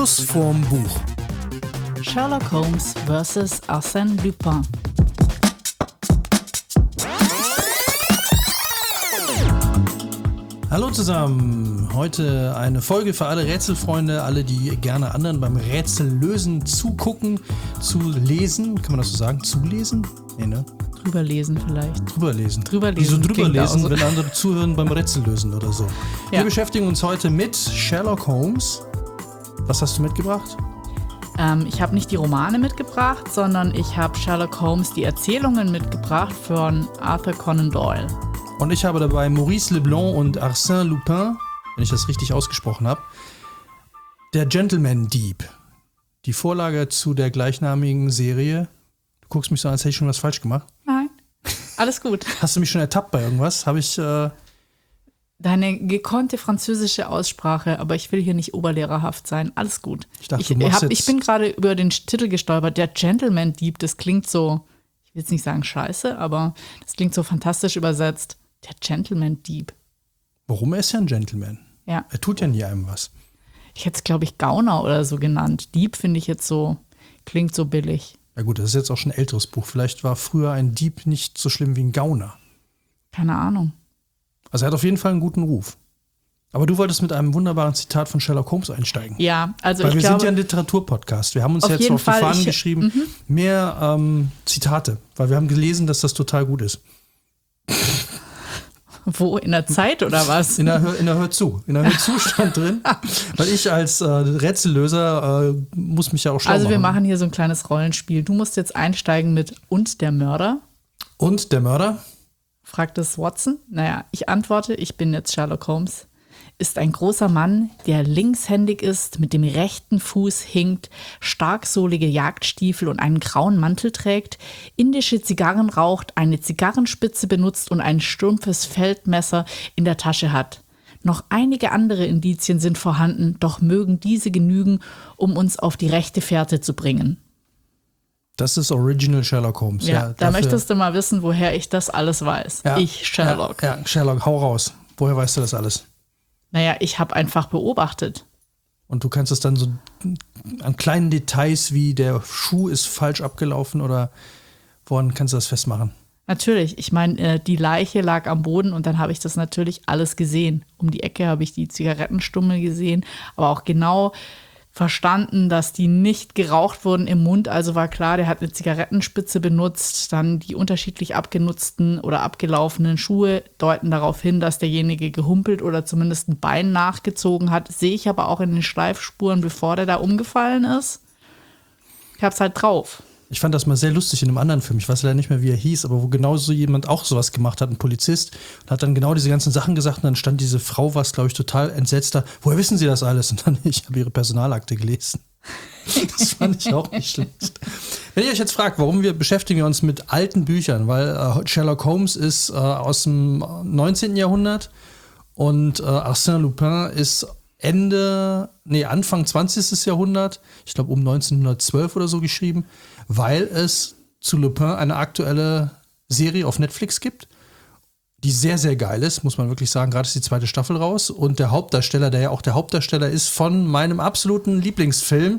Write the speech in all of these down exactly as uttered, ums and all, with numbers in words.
Schluss vorm Buch. Sherlock Holmes versus Arsène Lupin. Hallo zusammen, heute eine Folge für alle Rätselfreunde, alle, die gerne anderen beim Rätsellösen zugucken, zu lesen, kann man das so sagen, zulesen? Nee, ne? Drüber lesen vielleicht. Drüber lesen. Drüber lesen. Wieso drüber lesen, so. wenn andere zuhören beim Rätsellösen oder so? Ja. Wir beschäftigen uns heute mit Sherlock Holmes. Was hast du mitgebracht? Ähm, ich habe nicht die Romane mitgebracht, sondern ich habe Sherlock Holmes die Erzählungen mitgebracht von Arthur Conan Doyle. Und ich habe dabei Maurice Leblanc und Arsène Lupin, wenn ich das richtig ausgesprochen habe, der Gentleman-Dieb. Die Vorlage zu der gleichnamigen Serie. Du guckst mich so an, als hätte ich schon was falsch gemacht. Nein, alles gut. Hast du mich schon ertappt bei irgendwas? Habe ich... Äh Deine gekonnte französische Aussprache, aber ich will hier nicht oberlehrerhaft sein. Alles gut. Ich, dachte, ich, du machst hab, jetzt ich bin gerade über den Titel gestolpert. Der Gentleman-Dieb, das klingt so, ich will jetzt nicht sagen scheiße, aber das klingt so fantastisch übersetzt. Der Gentleman-Dieb. Warum? Er ist ja ein Gentleman. Ja. Er tut ja nie einem was. Ich hätte es, glaube ich, Gauner oder so genannt. Dieb finde ich jetzt so, klingt so billig. Ja gut, das ist jetzt auch schon ein älteres Buch. Vielleicht war früher ein Dieb nicht so schlimm wie ein Gauner. Keine Ahnung. Also er hat auf jeden Fall einen guten Ruf. Aber du wolltest mit einem wunderbaren Zitat von Sherlock Holmes einsteigen. Ja, also Weil ich wir glaube, sind ja ein Literaturpodcast. Wir haben uns auf jetzt jeden auf die Fall, Fahnen ich- geschrieben, mehr ähm, Zitate. Weil wir haben gelesen, dass das total gut ist. wo, in der Zeit oder was? In der, Hör, in der Hör zu. In der Hör zu stand drin. Weil ich als äh, Rätsellöser äh, muss mich ja auch schlau Also wir machen. machen hier so ein kleines Rollenspiel. Du musst jetzt einsteigen mit „Und der Mörder?" Und der Mörder? fragt es Watson. Naja, ich antworte, ich bin jetzt Sherlock Holmes. Ist ein großer Mann, der linkshändig ist, mit dem rechten Fuß hinkt, starksohlige Jagdstiefel und einen grauen Mantel trägt, indische Zigarren raucht, eine Zigarrenspitze benutzt und ein stumpfes Feldmesser in der Tasche hat. Noch einige andere Indizien sind vorhanden, doch mögen diese genügen, um uns auf die rechte Fährte zu bringen. Das ist Original Sherlock Holmes. Ja, Ja, da dafür- möchtest du mal wissen, woher ich das alles weiß. Ja, Ich, Sherlock. Ja, ja, Sherlock, hau raus. Woher weißt du das alles? Naja, ich habe einfach beobachtet. Und du kannst es dann so an kleinen Details wie der Schuh ist falsch abgelaufen oder woran kannst du das festmachen? Natürlich, ich meine, äh, die Leiche lag am Boden und dann habe ich das natürlich alles gesehen. Um die Ecke habe ich die Zigarettenstummel gesehen, aber auch genau verstanden, dass die nicht geraucht wurden im Mund. Also war klar, der hat eine Zigarettenspitze benutzt. Dann die unterschiedlich abgenutzten oder abgelaufenen Schuhe deuten darauf hin, dass derjenige gehumpelt oder zumindest ein Bein nachgezogen hat. Sehe ich aber auch in den Schleifspuren, bevor der da umgefallen ist. Ich hab's halt drauf. Ich fand das mal sehr lustig in einem anderen Film. Ich weiß leider nicht mehr, wie er hieß, aber wo genau so jemand auch sowas gemacht hat, ein Polizist, und hat dann genau diese ganzen Sachen gesagt und dann stand diese Frau, was glaube ich total entsetzt da. Woher wissen Sie das alles? Und dann, ich habe ihre Personalakte gelesen. Das fand ich auch nicht schlecht. Wenn ihr euch jetzt fragt, warum wir beschäftigen wir uns mit alten Büchern, weil äh, Sherlock Holmes ist äh, aus dem neunzehnten Jahrhundert und äh, Arsène Lupin ist Ende, nee, Anfang zwanzigsten Jahrhundert, ich glaube um neunzehnhundertzwölf oder so geschrieben, weil es zu Lupin eine aktuelle Serie auf Netflix gibt, die sehr, sehr geil ist, muss man wirklich sagen. Gerade ist die zweite Staffel raus und der Hauptdarsteller, der ja auch der Hauptdarsteller ist von meinem absoluten Lieblingsfilm,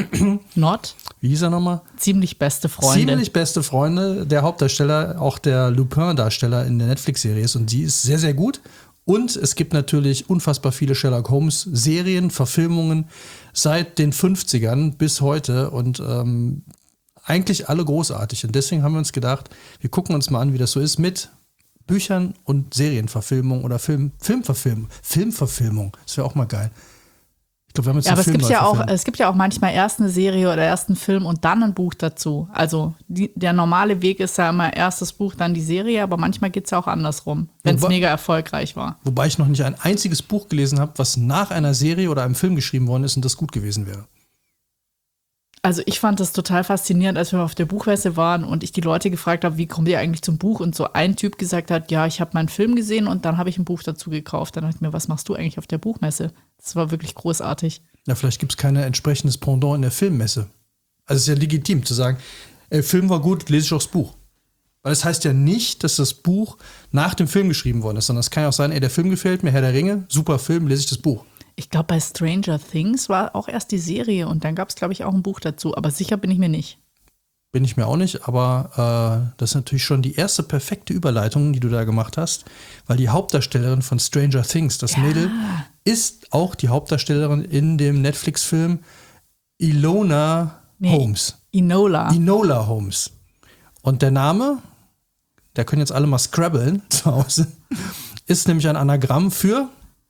Not? wie hieß er nochmal? Ziemlich beste Freunde. Ziemlich beste Freunde, der Hauptdarsteller, auch der Lupin-Darsteller in der Netflix-Serie ist und die ist sehr, sehr gut. Und es gibt natürlich unfassbar viele Sherlock Holmes-Serien, Verfilmungen seit den fünfzigern bis heute und ähm, eigentlich alle großartig. Und deswegen haben wir uns gedacht, wir gucken uns mal an, wie das so ist mit Büchern und Serienverfilmung oder Film, Filmverfilmung. Filmverfilmung, das wäre auch mal geil. Ich glaube, wir haben jetzt Ja, einen aber es Film gibt neu ja auch, verfilmt. es gibt ja auch manchmal erst eine Serie oder erst einen Film und dann ein Buch dazu. Also die, der normale Weg ist ja immer erstes Buch, dann die Serie, aber manchmal geht es ja auch andersrum, wenn es Wobei- mega erfolgreich war. Wobei ich noch nicht ein einziges Buch gelesen habe, was nach einer Serie oder einem Film geschrieben worden ist und das gut gewesen wäre. Also ich fand das total faszinierend, als wir auf der Buchmesse waren und ich die Leute gefragt habe, wie kommt ihr eigentlich zum Buch? Und so ein Typ gesagt hat, ja, ich habe meinen Film gesehen und dann habe ich ein Buch dazu gekauft. Dann dachte ich mir, was machst du eigentlich auf der Buchmesse? Das war wirklich großartig. Ja, vielleicht gibt es kein entsprechendes Pendant in der Filmmesse. Also es ist ja legitim zu sagen, ey, Film war gut, lese ich auch das Buch. Weil es heißt ja nicht, dass das Buch nach dem Film geschrieben worden ist, sondern es kann ja auch sein, ey, der Film gefällt mir, Herr der Ringe, super Film, lese ich das Buch. Ich glaube, bei Stranger Things war auch erst die Serie und dann gab es, glaube ich, auch ein Buch dazu. Aber sicher bin ich mir nicht. Bin ich mir auch nicht, aber äh, das ist natürlich schon die erste perfekte Überleitung, die du da gemacht hast, weil die Hauptdarstellerin von Stranger Things, das Ja. Mädel, ist auch die Hauptdarstellerin in dem Netflix-Film Ilona Nee, Holmes. Enola. Enola Holmes. Und der Name, da können jetzt alle mal scrabbeln zu Hause, ist nämlich ein Anagramm für,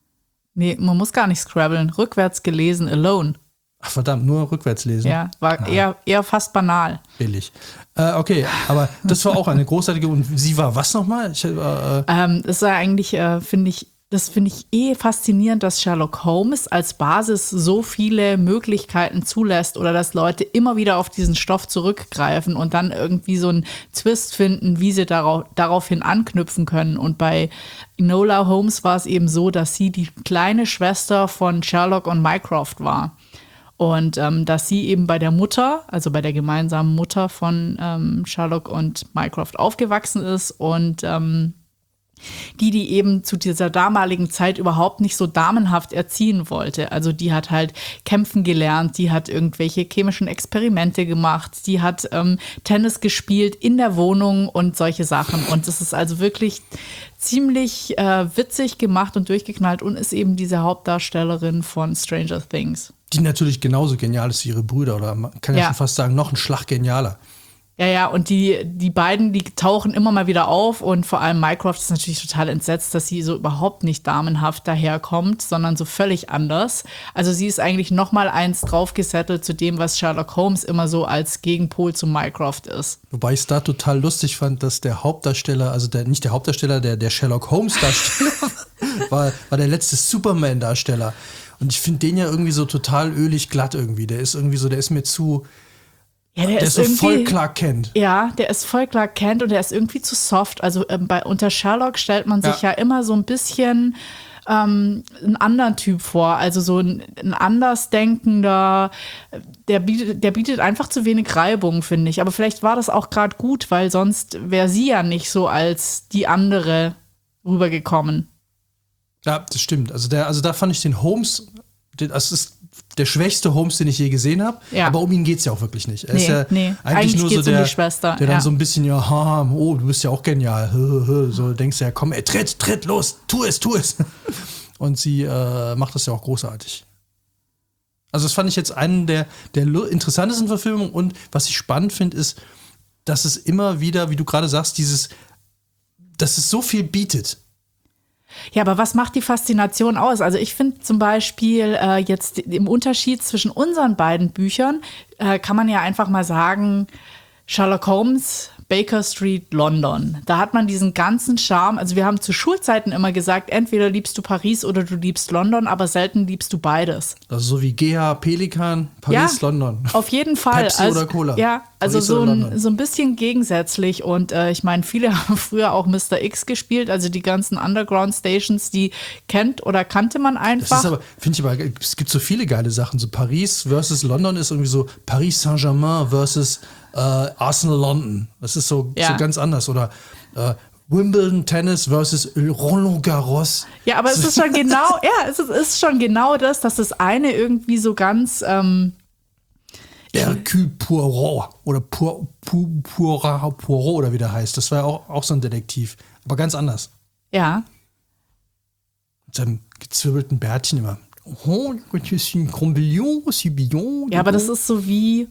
Nee, man muss gar nicht scrabbeln. Rückwärts gelesen, alone. ach verdammt, nur rückwärts lesen. Ja, war eher, eher fast banal. Billig. Äh, okay, aber das war auch eine großartige, und sie war was nochmal? Ich, äh, Ähm, das war eigentlich, äh, finde ich, das finde ich eh faszinierend, dass Sherlock Holmes als Basis so viele Möglichkeiten zulässt oder dass Leute immer wieder auf diesen Stoff zurückgreifen und dann irgendwie so einen Twist finden, wie sie darauf, daraufhin anknüpfen können. Und bei Enola Holmes war es eben so, dass sie die kleine Schwester von Sherlock und Mycroft war. Und ähm, dass sie eben bei der Mutter, also bei der gemeinsamen Mutter von ähm, Sherlock und Mycroft aufgewachsen ist und ähm, die, die eben zu dieser damaligen Zeit überhaupt nicht so damenhaft erziehen wollte. Also die hat halt kämpfen gelernt, die hat irgendwelche chemischen Experimente gemacht, die hat ähm, Tennis gespielt in der Wohnung und solche Sachen. Und das ist also wirklich ziemlich äh, witzig gemacht und durchgeknallt und ist eben diese Hauptdarstellerin von Stranger Things. die natürlich genauso genial ist wie ihre Brüder, oder man kann ja, Ja. schon fast sagen, noch ein Schlag genialer. Ja, ja, und die, die beiden, die tauchen immer mal wieder auf und vor allem Mycroft ist natürlich total entsetzt, dass sie so überhaupt nicht damenhaft daherkommt, sondern so völlig anders. Also sie ist eigentlich noch mal eins draufgesettelt zu dem, was Sherlock Holmes immer so als Gegenpol zu Mycroft ist. Wobei ich es da total lustig fand, dass der Hauptdarsteller, also der, nicht der Hauptdarsteller, der, der Sherlock Holmes-Darsteller war, war der letzte Superman-Darsteller. Und ich finde den ja irgendwie so total ölig glatt irgendwie. Der ist irgendwie so, der ist mir zu, Ja, der, ist so irgendwie- voll Clark Kent. Ja, der ist voll Clark Kent und der ist irgendwie zu soft. Also ähm, bei unter Sherlock stellt man sich ja, Ja. immer so ein bisschen ähm, einen anderen Typ vor. Also so ein, ein andersdenkender, der bietet, der bietet einfach zu wenig Reibung, finde ich. Aber vielleicht war das auch gerade gut, weil sonst wäre sie ja nicht so als die andere rübergekommen. Ja, das stimmt. Also, der, also da fand ich den Holmes, den, das ist der schwächste Holmes, den ich je gesehen habe. Ja. Aber um ihn geht es ja auch wirklich nicht. Er Nee, ist ja nee. eigentlich, Eigentlich nur so geht's um der, die Schwester, der dann ja. so ein bisschen, ja, haha, oh, du bist ja auch genial. Hö, hö, hö. So denkst du ja, komm, ey, tritt, tritt, los, tu es, tu es. Und sie äh, macht das ja auch großartig. Also das fand ich jetzt einen der, der lu- interessantesten Verfilmungen. Und was ich spannend finde, ist, dass es immer wieder, wie du gerade sagst, dieses, dass es so viel bietet. Ja, aber was macht die Faszination aus? Also ich finde zum Beispiel äh, jetzt im Unterschied zwischen unseren beiden Büchern, äh, kann man ja einfach mal sagen, Sherlock Holmes, Baker Street, London. Da hat man diesen ganzen Charme. Also wir haben zu Schulzeiten immer gesagt, entweder liebst du Paris oder du liebst London, aber selten liebst du beides. Also so wie G H, Pelikan, Paris, Ja, London. Auf jeden Fall. Pepsi also, oder Cola? Ja, also Paris so oder ein, London? so ein bisschen gegensätzlich. Und äh, ich meine, viele haben früher auch Mister X gespielt, also die ganzen Underground-Stations, die kennt oder kannte man Das einfach. ist aber, finde ich aber, es gibt so viele geile Sachen. So Paris versus London ist irgendwie so Paris Saint-Germain versus äh, Arsenal London. Das ist so, Ja. so ganz anders. Oder äh, Wimbledon Tennis versus Roland Garros. Ja, aber es ist schon genau, ja, es ist, ist schon genau das, dass das eine irgendwie so ganz, ähm, Hercule Poirot oder Poir, Poir, Poirot, Poirot oder wie der heißt. Das war ja auch, auch so ein Detektiv. Aber ganz anders. ja, Mit seinem gezwirbelten Bärtchen immer. Oh, c'est un Crombillon, c'est bien. ja, aber das ist so wie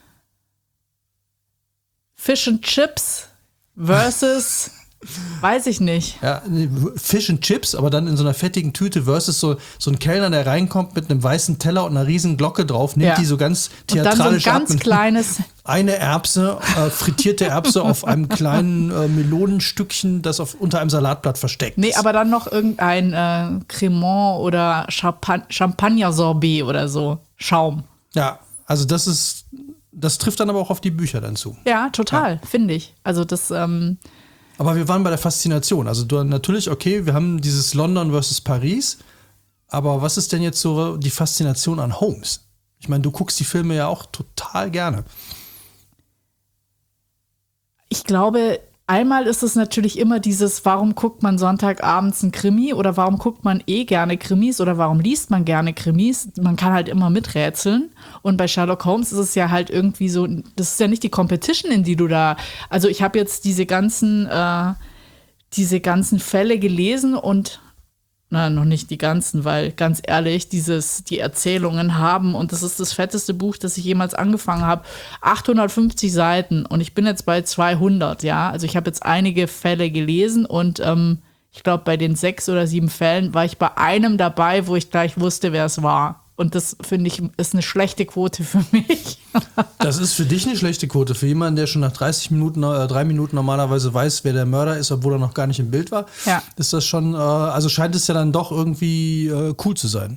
Fish and Chips versus, weiß ich nicht. Ja, nee, Fish and Chips, aber dann in so einer fettigen Tüte versus so, so ein Kellner, der reinkommt mit einem weißen Teller und einer riesen Glocke drauf, nimmt Ja. die so ganz Und dann so ein theatralisch ab. ganz und kleines, eine Erbse, äh, frittierte Erbse auf einem kleinen äh, Melonenstückchen, das auf, unter einem Salatblatt versteckt nee, ist. aber dann noch irgendein äh, Cremant oder Champa- Champagner-Sorbet oder so. Schaum. Ja, also das ist, das trifft dann aber auch auf die Bücher dann zu. Ja, total, finde ich. Also das, ähm, Aber wir waren bei der Faszination. Also du, natürlich, okay, wir haben dieses London versus Paris, aber was ist denn jetzt so die Faszination an Holmes? Ich meine, du guckst die Filme ja auch total gerne. ich glaube, einmal ist es natürlich immer dieses, warum guckt man Sonntagabends ein Krimi oder warum guckt man eh gerne Krimis oder warum liest man gerne Krimis? Man kann halt immer miträtseln. Und bei Sherlock Holmes ist es ja halt irgendwie so, das ist ja nicht die Competition, in die du da, also ich habe jetzt diese ganzen, äh, diese ganzen Fälle gelesen und na, noch nicht die ganzen, weil ganz ehrlich, dieses, die Erzählungen haben, und das ist das fetteste Buch, das ich jemals angefangen habe, achthundertfünfzig Seiten und ich bin jetzt bei zweihundert, ja. Also ich habe jetzt einige Fälle gelesen und ähm, ich glaube, bei den sechs oder sieben Fällen war ich bei einem dabei, wo ich gleich wusste, wer es war. Und das, finde ich, ist eine schlechte Quote für mich. Das ist für dich eine schlechte Quote. Für jemanden, der schon nach dreißig Minuten, äh, drei Minuten normalerweise weiß, wer der Mörder ist, obwohl er noch gar nicht im Bild war, ja. ist das schon, äh, also scheint es ja dann doch irgendwie äh, cool zu sein.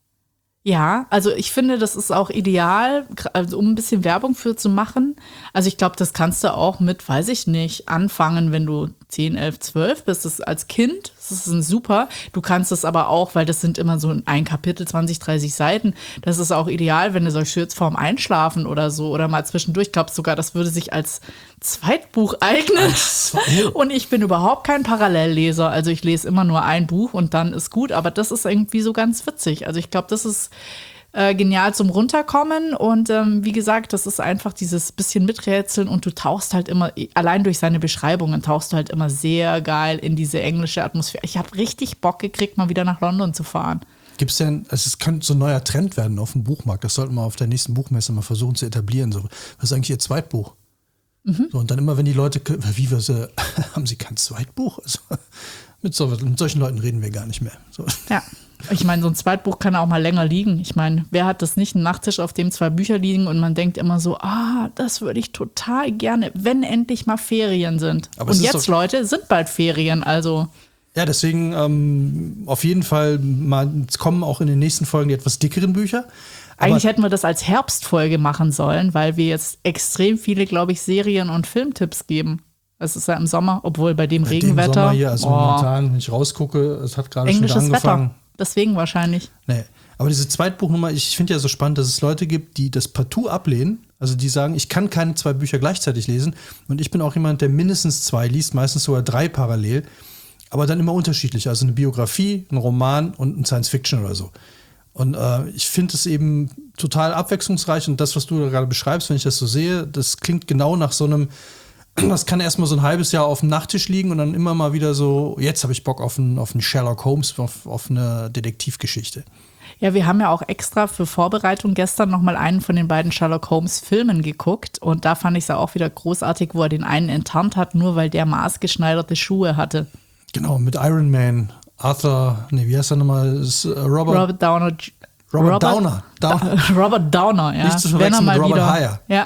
Ja, also ich finde, das ist auch ideal, also um ein bisschen Werbung für zu machen. Also ich glaube, das kannst du auch mit, weiß ich nicht, anfangen, wenn du zehn, elf, zwölf bist. Das ist als Kind, das ist ein super. Du kannst es aber auch, weil das sind immer so ein Kapitel, zwanzig, dreißig Seiten. Das ist auch ideal, wenn du solche jetzt vorm Einschlafen oder so oder mal zwischendurch. Ich glaube sogar, das würde sich als Zweitbuch eignen. Und ich bin überhaupt kein Parallelleser. Also ich lese immer nur ein Buch und dann ist gut. Aber das ist irgendwie so ganz witzig. Also ich glaube, das ist äh, genial zum Runterkommen. Und ähm, wie gesagt, das ist einfach dieses bisschen Miträtseln und du tauchst halt immer, allein durch seine Beschreibungen, tauchst du halt immer sehr geil in diese englische Atmosphäre. Ich habe richtig Bock gekriegt, mal wieder nach London zu fahren. Gibt es denn, also es könnte so ein neuer Trend werden auf dem Buchmarkt. Das sollten wir auf der nächsten Buchmesse mal versuchen zu etablieren. So, was ist eigentlich Ihr Zweitbuch? Mhm. So, und dann immer, wenn die Leute, wie wir sie, haben sie kein Zweitbuch? Also, mit, so, mit solchen Leuten reden wir gar nicht mehr. So. Ja, ich meine, so ein Zweitbuch kann auch mal länger liegen. Ich meine, wer hat das nicht? Einen Nachttisch, auf dem zwei Bücher liegen und man denkt immer so, ah, das würde ich total gerne, wenn endlich mal Ferien sind. Aber und jetzt, Leute, sind bald Ferien, also. Ja, deswegen ähm, auf jeden Fall mal, es kommen auch in den nächsten Folgen die etwas dickeren Bücher. Eigentlich hätten wir das als Herbstfolge machen sollen, weil wir jetzt extrem viele, glaube ich, Serien- und Filmtipps geben. Es ist ja im Sommer, obwohl bei dem bei Regenwetter. Dem Sommer hier, also oh. momentan, wenn ich rausgucke, es hat gerade schon wieder angefangen. Wetter, deswegen wahrscheinlich. Nee, aber diese Zweitbuchnummer, ich finde ja so spannend, dass es Leute gibt, die das partout ablehnen. Also die sagen, ich kann keine zwei Bücher gleichzeitig lesen. Und ich bin auch jemand, der mindestens zwei liest, meistens sogar drei parallel. Aber dann immer unterschiedlich. Also eine Biografie, ein Roman und ein Science-Fiction oder so. Und äh, ich finde es eben total abwechslungsreich und das, was du da gerade beschreibst, wenn ich das so sehe, das klingt genau nach so einem, das kann erstmal so ein halbes Jahr auf dem Nachttisch liegen und dann immer mal wieder so, jetzt habe ich Bock auf einen, auf einen Sherlock Holmes, auf, auf eine Detektivgeschichte. Ja, wir haben ja auch extra für Vorbereitung gestern nochmal einen von den beiden Sherlock Holmes Filmen geguckt und da fand ich es ja auch wieder großartig, wo er den einen enttarnt hat, nur weil der maßgeschneiderte Schuhe hatte. Genau, mit Iron Man. Arthur, nee, wie heißt er nochmal? Ist, uh, Robert, Robert Downer. Robert, Robert Downer. Downer. Da, Robert Downer, ja. Nicht zu verwechseln mit Robert wieder, Heyer. Ja.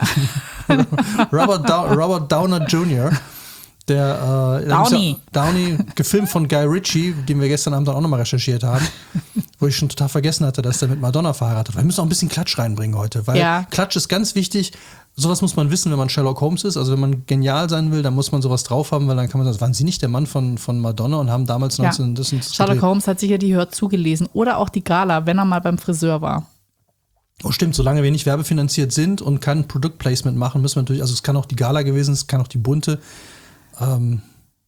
Robert, Dow- Robert Downer Junior Der äh, Downey. Downey, gefilmt von Guy Ritchie, den wir gestern Abend auch nochmal recherchiert haben, wo ich schon total vergessen hatte, dass der mit Madonna verheiratet war. Wir müssen auch ein bisschen Klatsch reinbringen heute, weil ja. Klatsch ist ganz wichtig. Sowas muss man wissen, wenn man Sherlock Holmes ist. Also wenn man genial sein will, dann muss man sowas drauf haben, weil dann kann man sagen, waren Sie nicht der Mann von, von Madonna und haben damals neunzehn... Ja. Das das Sherlock gedreht. Holmes hat sicher die Hör zugelesen. Oder auch die Gala, wenn er mal beim Friseur war. Oh stimmt, solange wir nicht werbefinanziert sind und kein Produktplacement machen, müssen wir natürlich, also es kann auch die Gala gewesen, es kann auch die bunte, ähm,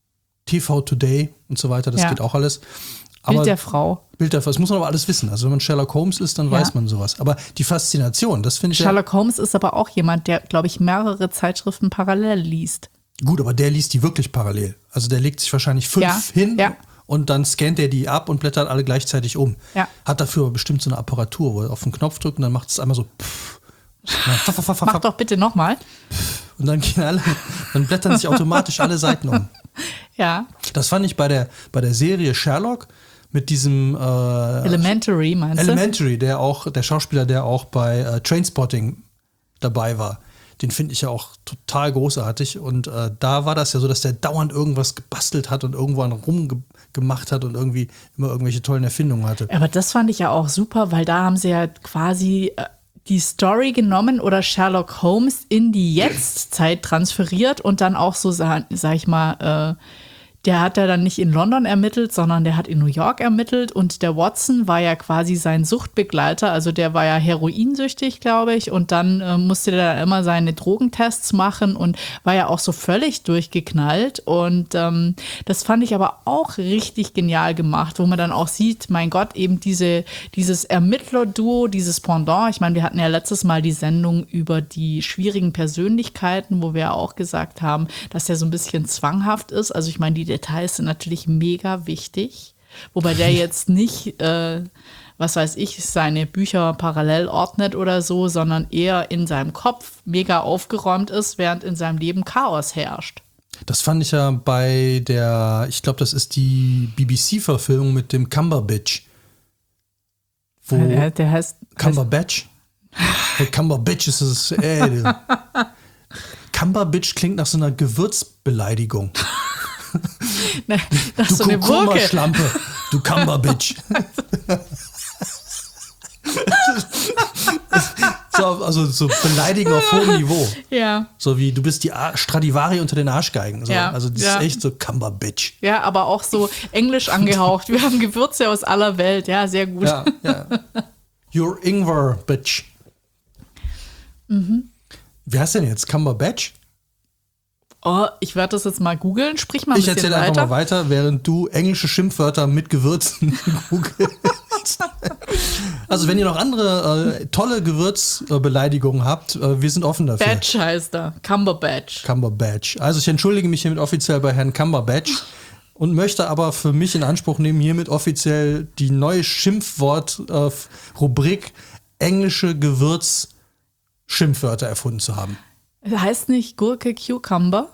T V Today und so weiter, das ja. geht auch alles. Aber Bild der Frau. Bild der Frau, das muss man aber alles wissen. Also wenn man Sherlock Holmes ist, dann ja. weiß man sowas. Aber die Faszination, das finde ich Sherlock ja, Holmes ist aber auch jemand, der, glaube ich, mehrere Zeitschriften parallel liest. Gut, aber der liest die wirklich parallel. Also der legt sich wahrscheinlich fünf ja. hin ja. und dann scannt er die ab und blättert alle gleichzeitig um. Ja. Hat dafür bestimmt so eine Apparatur, wo er auf den Knopf drückt und dann macht es einmal so pff, faff, faff, faff, Mach doch bitte nochmal. Und dann gehen alle, dann blättern sich automatisch alle Seiten um. Ja. Das fand ich bei der, bei der Serie Sherlock mit diesem äh, Elementary, meinst du? Elementary, der auch, der Schauspieler, der auch bei äh, Trainspotting dabei war. Den finde ich ja auch total großartig. Und äh, da war das ja so, dass der dauernd irgendwas gebastelt hat und irgendwo an rumgemacht hat und irgendwie immer irgendwelche tollen Erfindungen hatte. Aber das fand ich ja auch super, weil da haben sie ja quasi äh, die Story genommen oder Sherlock Holmes in die Jetztzeit transferiert und dann auch so, sag, sag ich mal, äh, Der hat ja dann nicht in London ermittelt, sondern der hat in New York ermittelt und der Watson war ja quasi sein Suchtbegleiter, also der war ja heroinsüchtig, glaube ich, und dann äh, musste der dann immer seine Drogentests machen und war ja auch so völlig durchgeknallt und ähm, das fand ich aber auch richtig genial gemacht, wo man dann auch sieht, mein Gott, eben diese, dieses Ermittler-Duo, dieses Pendant, ich meine, wir hatten ja letztes Mal die Sendung über die schwierigen Persönlichkeiten, wo wir auch gesagt haben, dass der so ein bisschen zwanghaft ist, also ich meine, die Details sind natürlich mega wichtig, wobei der jetzt nicht, äh, was weiß ich, seine Bücher parallel ordnet oder so, sondern eher in seinem Kopf mega aufgeräumt ist, während in seinem Leben Chaos herrscht. Das fand ich ja bei der, ich glaube, das ist die B B C-Verfilmung mit dem Cumberbatch. Wo Der, der heißt... Cumberbatch? Hey, Cumberbatch ist es, ey. Cumberbatch klingt nach so einer Gewürzbeleidigung. Ne, das Du ist so eine Gurke. Kurkuma-Schlampe, du Cumberbatch. so, also so beleidigen auf hohem Niveau. Ja. So wie, du bist die Ar- Stradivari unter den Arschgeigen. So. Ja, Also das ja. ist echt so Cumberbatch. Ja, aber auch so englisch angehaucht. Wir haben Gewürze aus aller Welt. Ja, sehr gut. Ja, ja. You're Ingwer, bitch. Mhm. Wie heißt denn jetzt? Cumberbatch? Oh, ich werde das jetzt mal googeln. Sprich mal ein Ich bisschen erzähle weiter. einfach mal weiter, während du englische Schimpfwörter mit Gewürzen googelst. Also wenn ihr noch andere äh, tolle Gewürzbeleidigungen habt, äh, wir sind offen dafür. Batch heißt er. Cumberbatch. Cumberbatch. Also ich entschuldige mich hiermit offiziell bei Herrn Cumberbatch und möchte aber für mich in Anspruch nehmen, hiermit offiziell die neue Schimpfwort-Rubrik englische Gewürz-Schimpfwörter erfunden zu haben. Heißt nicht Gurke Cucumber?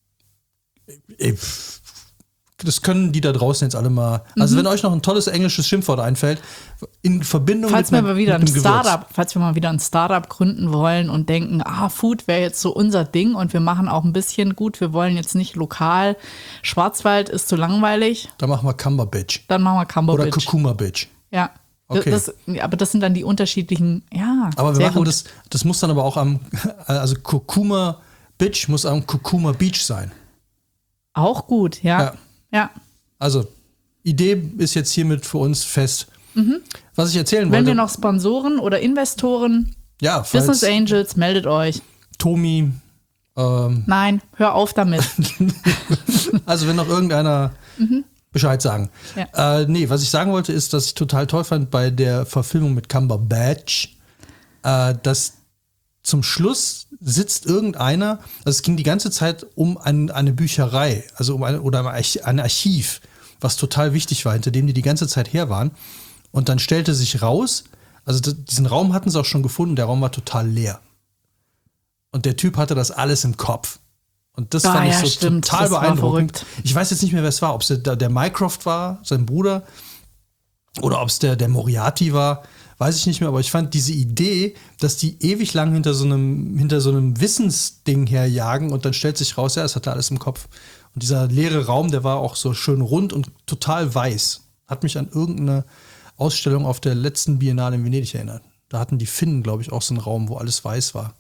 Ey, pff, das können die da draußen jetzt alle mal. Also wenn euch noch ein tolles englisches Schimpfwort einfällt, in Verbindung Falls mit, wir einem- mal wieder mit ein einem Gewürz. Startup, falls wir mal wieder ein Startup gründen wollen und denken, ah, Food wäre jetzt so unser Ding und wir machen auch ein bisschen gut, wir wollen jetzt nicht lokal, Schwarzwald ist zu langweilig, Da machen wir Cumberbatch. dann machen wir Oder Cumberbatch. Kurkuma Bitch. Ja. Okay. Das, aber das sind dann die unterschiedlichen, ja. Aber wir sehr machen gut. das, das muss dann aber auch am, also Kurkuma Bitch muss am Kurkuma Beach sein. Auch gut, ja. Ja. Ja. Also, Idee ist jetzt hiermit für uns fest. Was ich erzählen Wenn wollte. wir noch Sponsoren oder Investoren, ja, falls Business Angels, meldet euch. Tomi, ähm, Nein, hör auf damit. also wenn noch irgendeiner Bescheid sagen. Ja. Äh, nee, was ich sagen wollte, ist, dass ich total toll fand bei der Verfilmung mit Cumberbatch, äh, dass zum Schluss sitzt irgendeiner, also es ging die ganze Zeit um ein, eine Bücherei, also um eine, oder ein Archiv, was total wichtig war, hinter dem die die ganze Zeit her waren. Und dann stellte sich raus, also d- diesen Raum hatten sie auch schon gefunden, der Raum war total leer. Und der Typ hatte das alles im Kopf. Und das Ah, fand ich ja, so stimmt. total Das war beeindruckend. verrückt. Ich weiß jetzt nicht mehr, wer es war, ob es der, der Mycroft war, sein Bruder, oder ob es der, der Moriarty war, weiß ich nicht mehr, aber ich fand diese Idee, dass die ewig lang hinter so einem, hinter so einem Wissensding herjagen und dann stellt sich raus, ja, es hatte alles im Kopf. Und dieser leere Raum, der war auch so schön rund und total weiß. Hat mich an irgendeine Ausstellung auf der letzten Biennale in Venedig erinnert. Da hatten die Finnen, glaube ich, auch so einen Raum, wo alles weiß war.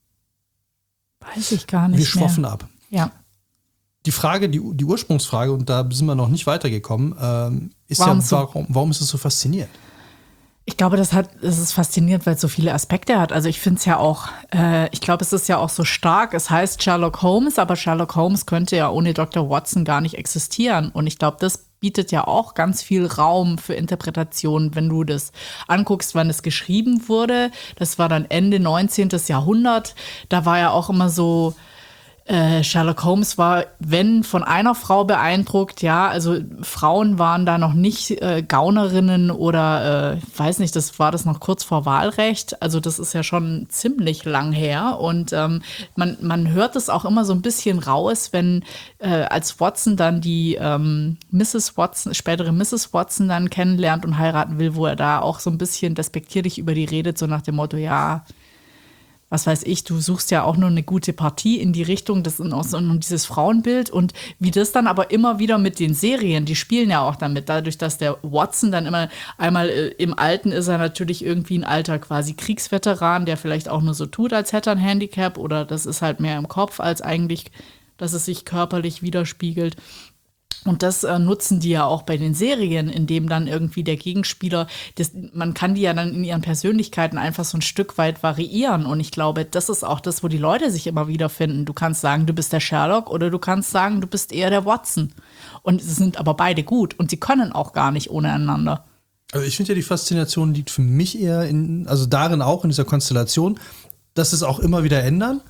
Weiß ich gar nicht Wir schwoffen mehr. ab. Ja. Die Frage, die, die Ursprungsfrage, und da sind wir noch nicht weitergekommen, ähm, ist Warum ja, so- warum, warum ist es so faszinierend? Ich glaube, das hat, das ist faszinierend, weil es so viele Aspekte hat. Also ich finde es ja auch, äh, ich glaube, es ist ja auch so stark. Es heißt Sherlock Holmes, aber Sherlock Holmes könnte ja ohne Doktor Watson gar nicht existieren. Und ich glaube, das bietet ja auch ganz viel Raum für Interpretation, wenn du das anguckst, wann es geschrieben wurde. Das war dann Ende neunzehnten. Jahrhundert. Da war ja auch immer so, Äh, Sherlock Holmes war, wenn von einer Frau beeindruckt, ja, also Frauen waren da noch nicht äh, Gaunerinnen oder, äh, weiß nicht, das war das noch kurz vor Wahlrecht, also das ist ja schon ziemlich lang her und ähm, man, man hört es auch immer so ein bisschen raus, wenn äh, als Watson dann die ähm, Misses Watson, spätere Misses Watson dann kennenlernt und heiraten will, wo er da auch so ein bisschen despektierlich über die redet, so nach dem Motto, ja, was weiß ich, du suchst ja auch nur eine gute Partie in die Richtung, das ist auch so dieses Frauenbild und wie das dann aber immer wieder mit den Serien, die spielen ja auch damit, dadurch, dass der Watson dann immer einmal äh, im Alten ist er natürlich irgendwie ein alter quasi Kriegsveteran, der vielleicht auch nur so tut, als hätte er ein Handicap oder das ist halt mehr im Kopf, als eigentlich, dass es sich körperlich widerspiegelt. Und das äh, nutzen die ja auch bei den Serien, indem dann irgendwie der Gegenspieler, das, man kann die ja dann in ihren Persönlichkeiten einfach so ein Stück weit variieren. Und ich glaube, das ist auch das, wo die Leute sich immer wiederfinden. Du kannst sagen, du bist der Sherlock oder du kannst sagen, du bist eher der Watson. Und es sind aber beide gut und sie können auch gar nicht ohne einander. Also ich finde ja, die Faszination liegt für mich eher in, also darin auch, in dieser Konstellation, dass es auch immer wieder ändern.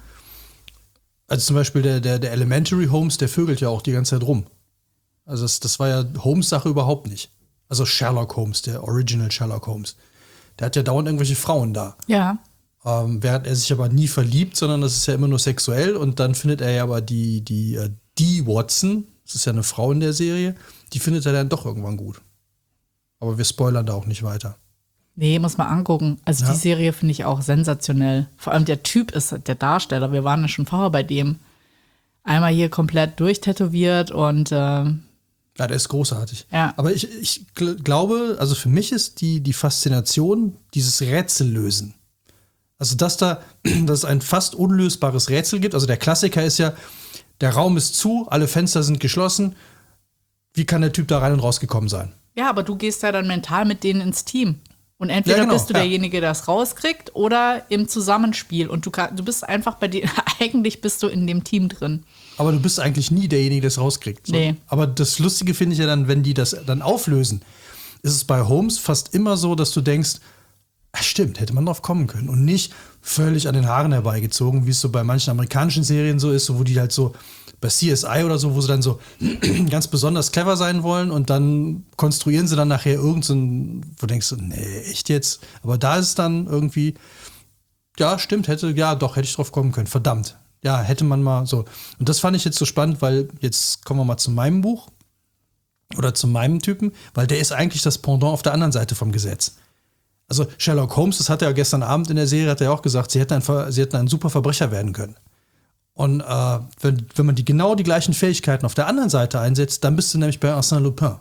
Also zum Beispiel der, der, der Elementary Holmes, der vögelt ja auch die ganze Zeit rum. Also das, das war ja Holmes' Sache überhaupt nicht. Also Sherlock Holmes, der Original Sherlock Holmes. Der hat ja dauernd irgendwelche Frauen da. Ja. Ähm, während er sich aber nie verliebt, sondern das ist ja immer nur sexuell. Und dann findet er ja aber die, die, äh, die Watson, das ist ja eine Frau in der Serie, die findet er dann doch irgendwann gut. Aber wir spoilern da auch nicht weiter. Nee, muss man angucken. Also Ja. die Serie finde ich auch sensationell. Vor allem der Typ ist der Darsteller. Wir waren ja schon vorher bei dem. Einmal hier komplett durchtätowiert und äh, Ja, der ist großartig. Ja. Aber ich, ich gl- glaube, also für mich ist die, die Faszination dieses Rätsellösen. Also, dass da, dass es ein fast unlösbares Rätsel gibt. Also der Klassiker ist ja, der Raum ist zu, alle Fenster sind geschlossen. Wie kann der Typ da rein und rausgekommen sein? ja, aber du gehst ja dann mental mit denen ins Team. Und entweder Ja, genau, bist du ja. derjenige, der es rauskriegt, oder im Zusammenspiel. Und du, kann, du bist einfach bei dir, eigentlich bist du in dem Team drin. Aber du bist eigentlich nie derjenige, der es rauskriegt. So. Nee. Aber das Lustige finde ich ja dann, wenn die das dann auflösen, ist es bei Holmes fast immer so, dass du denkst, ah, stimmt, hätte man drauf kommen können. Und nicht völlig an den Haaren herbeigezogen, wie es so bei manchen amerikanischen Serien so ist, so, wo die halt so bei C S I oder so, wo sie dann so ganz besonders clever sein wollen und dann konstruieren sie dann nachher irgend so ein, wo du denkst du, nee, echt jetzt? Aber da ist es dann irgendwie, ja, stimmt, hätte, ja, doch, hätte ich drauf kommen können, verdammt. Ja, hätte man mal so. Und das fand ich jetzt so spannend, weil jetzt kommen wir mal zu meinem Buch oder zu meinem Typen, weil der ist eigentlich das Pendant auf der anderen Seite vom Gesetz. Also Sherlock Holmes, das hat er ja gestern Abend in der Serie, hat er ja auch gesagt, sie hätten ein, Ver- sie hätten ein super Verbrecher werden können. Und äh, wenn, wenn man die genau die gleichen Fähigkeiten auf der anderen Seite einsetzt, dann bist du nämlich bei Arsène Lupin.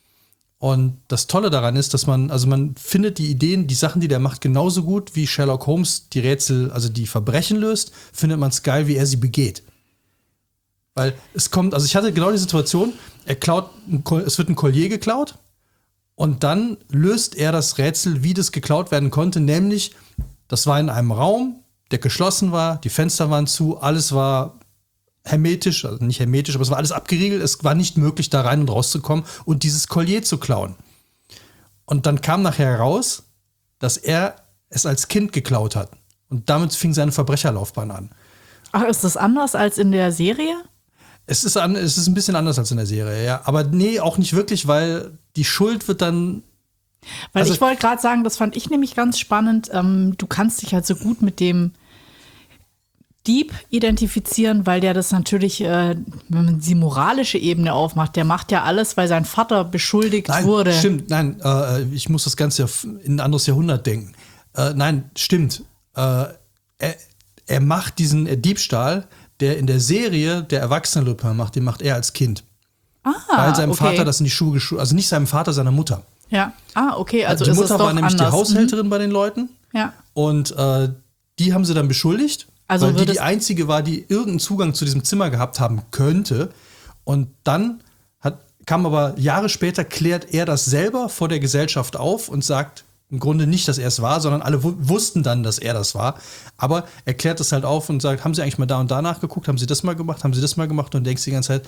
Und das Tolle daran ist, dass man, also man findet die Ideen, die Sachen, die der macht, genauso gut, wie Sherlock Holmes die Rätsel, also die Verbrechen löst, findet man es geil, wie er sie begeht. Weil es kommt, also ich hatte genau die Situation, er klaut, ein Kol- es wird ein Collier geklaut und dann löst er das Rätsel, wie das geklaut werden konnte, nämlich, das war in einem Raum, der geschlossen war, die Fenster waren zu, alles war hermetisch, also nicht hermetisch, aber es war alles abgeriegelt, es war nicht möglich, da rein und rauszukommen und dieses Collier zu klauen. Und dann kam nachher heraus, dass er es als Kind geklaut hat. Und damit fing seine Verbrecherlaufbahn an. Ach, ist das anders als in der Serie? Es ist, an, es ist ein bisschen anders als in der Serie, ja. Aber nee, auch nicht wirklich, weil die Schuld wird dann. Weil Also- ich wollte gerade sagen, das fand ich nämlich ganz spannend. Ähm, du kannst dich halt so gut mit dem Dieb identifizieren, weil der das natürlich, äh, wenn man die moralische Ebene aufmacht, der macht ja alles, weil sein Vater beschuldigt Nein, wurde. stimmt, nein, äh, ich muss das Ganze ja in ein anderes Jahrhundert denken. Äh, nein, stimmt. Äh, er, er macht diesen äh, Diebstahl, der in der Serie der erwachsene Lupin macht, den macht er als Kind. Ah, weil seinem okay. Vater das in die Schuhe geschoben, also nicht seinem Vater, seiner Mutter. Ja, ah, okay, also die ist Mutter es doch war nämlich anders. die Haushälterin bei den Leuten. Mhm. Ja. Und äh, die haben sie dann beschuldigt, Also weil die wird die es- einzige war, die irgendeinen Zugang zu diesem Zimmer gehabt haben könnte. Und dann hat, kam aber Jahre später, klärt er das selber vor der Gesellschaft auf und sagt im Grunde nicht, dass er es war, sondern alle wu- wussten dann, dass er das war. Aber er klärt das halt auf und sagt, haben Sie eigentlich mal da und da nachgeguckt? Haben Sie das mal gemacht? Haben Sie das mal gemacht? Und denkst die ganze Zeit,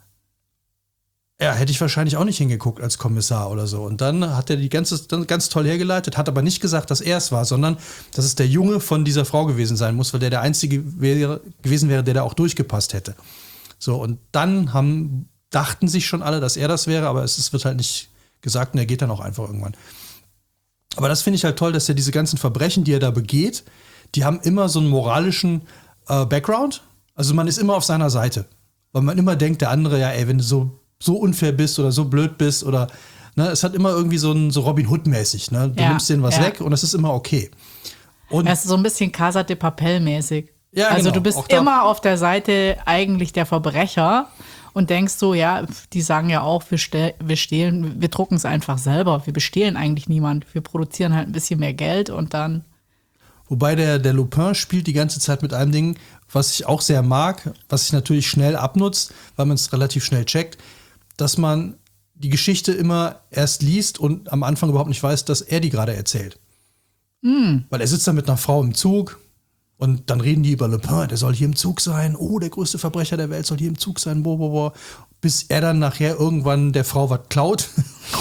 ja, hätte ich wahrscheinlich auch nicht hingeguckt als Kommissar oder so. Und dann hat er die ganze, dann ganz toll hergeleitet, hat aber nicht gesagt, dass er es war, sondern dass es der Junge von dieser Frau gewesen sein muss, weil der der Einzige wäre, gewesen wäre, der da auch durchgepasst hätte. So, und dann haben, dachten sich schon alle, dass er das wäre, aber es, es wird halt nicht gesagt und er geht dann auch einfach irgendwann. Aber das finde ich halt toll, dass er diese ganzen Verbrechen, die er da begeht, die haben immer so einen moralischen äh, Background. Also man ist immer auf seiner Seite. Weil man immer denkt, der andere, ja, ey, wenn du so so unfair bist oder so blöd bist oder, ne, es hat immer irgendwie so ein so Robin Hood-mäßig, ne? Du Ja, nimmst denen was ja. weg und es ist immer okay. Und Er ist so ein bisschen Casa de Papel mäßig. Ja, also genau. du bist Auch da- immer auf der Seite eigentlich der Verbrecher und denkst so, ja, die sagen ja auch, wir, stell, wir stehlen, wir drucken es einfach selber. Wir bestehlen eigentlich niemand. Wir produzieren halt ein bisschen mehr Geld und dann. wobei der, der Lupin spielt die ganze Zeit mit einem Ding, was ich auch sehr mag, was sich natürlich schnell abnutzt, weil man es relativ schnell checkt. dass man die Geschichte immer erst liest und am Anfang überhaupt nicht weiß, dass er die gerade erzählt. Mm. Weil er sitzt da mit einer Frau im Zug und dann reden die über Lupin, der soll hier im Zug sein, oh, der größte Verbrecher der Welt soll hier im Zug sein, boah, boah, boah. Bis er dann nachher irgendwann der Frau was klaut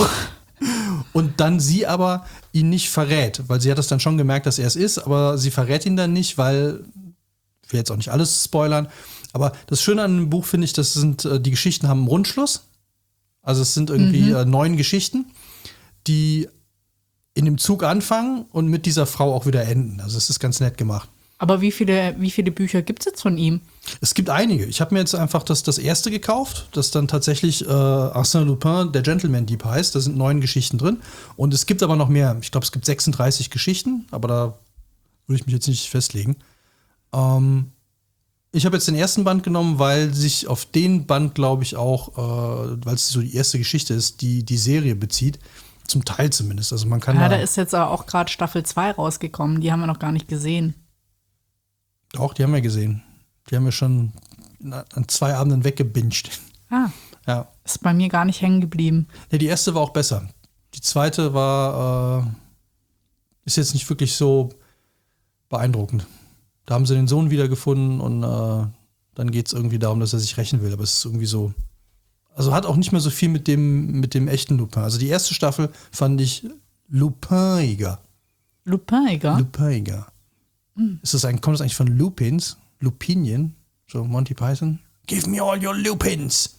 und dann sie aber ihn nicht verrät, weil sie hat es dann schon gemerkt, dass er es ist, aber sie verrät ihn dann nicht, weil, ich will jetzt auch nicht alles spoilern, aber das Schöne an dem Buch finde ich, das sind, die Geschichten haben einen Rundschluss, also es sind irgendwie mhm. neun Geschichten, die in dem Zug anfangen und mit dieser Frau auch wieder enden, also es ist ganz nett gemacht. Aber wie viele, wie viele Bücher gibt es jetzt von ihm? Es gibt einige. Ich habe mir jetzt einfach das, das erste gekauft, das dann tatsächlich äh, Arsène Lupin, der Gentleman-Dieb heißt. Da sind neun Geschichten drin. Und es gibt aber noch mehr. Ich glaube, es gibt sechsunddreißig Geschichten, aber da würde ich mich jetzt nicht festlegen. Ähm, ich habe jetzt den ersten Band genommen, weil sich auf den Band, glaube ich, auch, äh, weil es so die erste Geschichte ist, die die Serie bezieht. Zum Teil zumindest. Also man kann ja, da, da ist jetzt aber auch gerade Staffel zwei rausgekommen. Die haben wir noch gar nicht gesehen. Doch, die haben wir gesehen. Die haben wir schon an zwei Abenden weggebinged. Ah, ja. Ist bei mir gar nicht hängen geblieben. Ja, die erste war auch besser. Die zweite war, äh, ist jetzt nicht wirklich so beeindruckend. Da haben sie den Sohn wiedergefunden und äh, dann geht es irgendwie darum, dass er sich rächen will. Aber es ist irgendwie so, also hat auch nicht mehr so viel mit dem, mit dem echten Lupin. Also die erste Staffel fand ich Lupiniger. Lupiniger? Lupiniger. Ist das ein, kommt das eigentlich von Lupins? Lupinien? So Monty Python? Give me all your Lupins!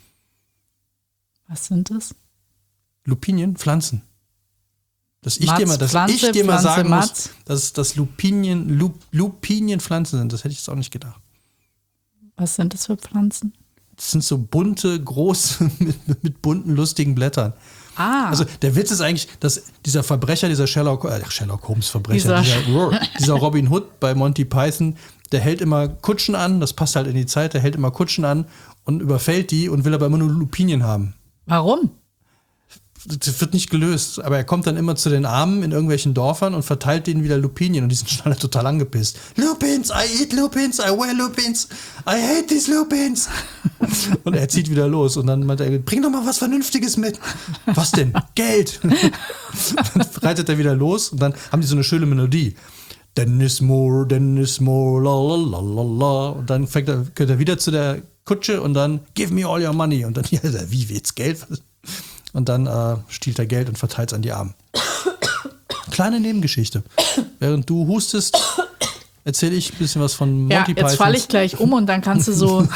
Was sind das? Lupinien? Pflanzen. Dass ich Mats, dir mal, dass Pflanze, ich dir mal Pflanze, sagen Mats. muss, dass das Lupinien, Lup, Lupinien Pflanzen sind. Das hätte ich jetzt auch nicht gedacht. Was sind das für Pflanzen? Das sind so bunte, große, mit, mit bunten, lustigen Blättern. Ah. Also der Witz ist eigentlich, dass dieser Verbrecher, dieser Sherlock, äh, Sherlock Holmes Verbrecher, Dieser, dieser, dieser Robin Hood bei Monty Python, der hält immer Kutschen an, das passt halt in die Zeit, der hält immer Kutschen an und überfällt die und will aber immer nur Lupinien haben. Warum? Das wird nicht gelöst, aber er kommt dann immer zu den Armen in irgendwelchen Dörfern und verteilt denen wieder Lupinien und die sind schon alle total angepisst. Lupins, I eat Lupins, I wear Lupins, I hate these Lupins. Und er zieht wieder los und dann meint er, bring doch mal was Vernünftiges mit. Was denn? Geld. Dann reitet er wieder los und dann haben die so eine schöne Melodie. Dennis Moore, Dennis Moore, la la la la la. Und dann fängt er, geht er wieder zu der Kutsche und dann give me all your money. Und dann, ja, wie willst Geld? Und dann äh, stiehlt er Geld und verteilt es an die Armen. Kleine Nebengeschichte. Während du hustest, erzähle ich ein bisschen was von Monty Python. Ja, jetzt falle ich gleich um und dann kannst du so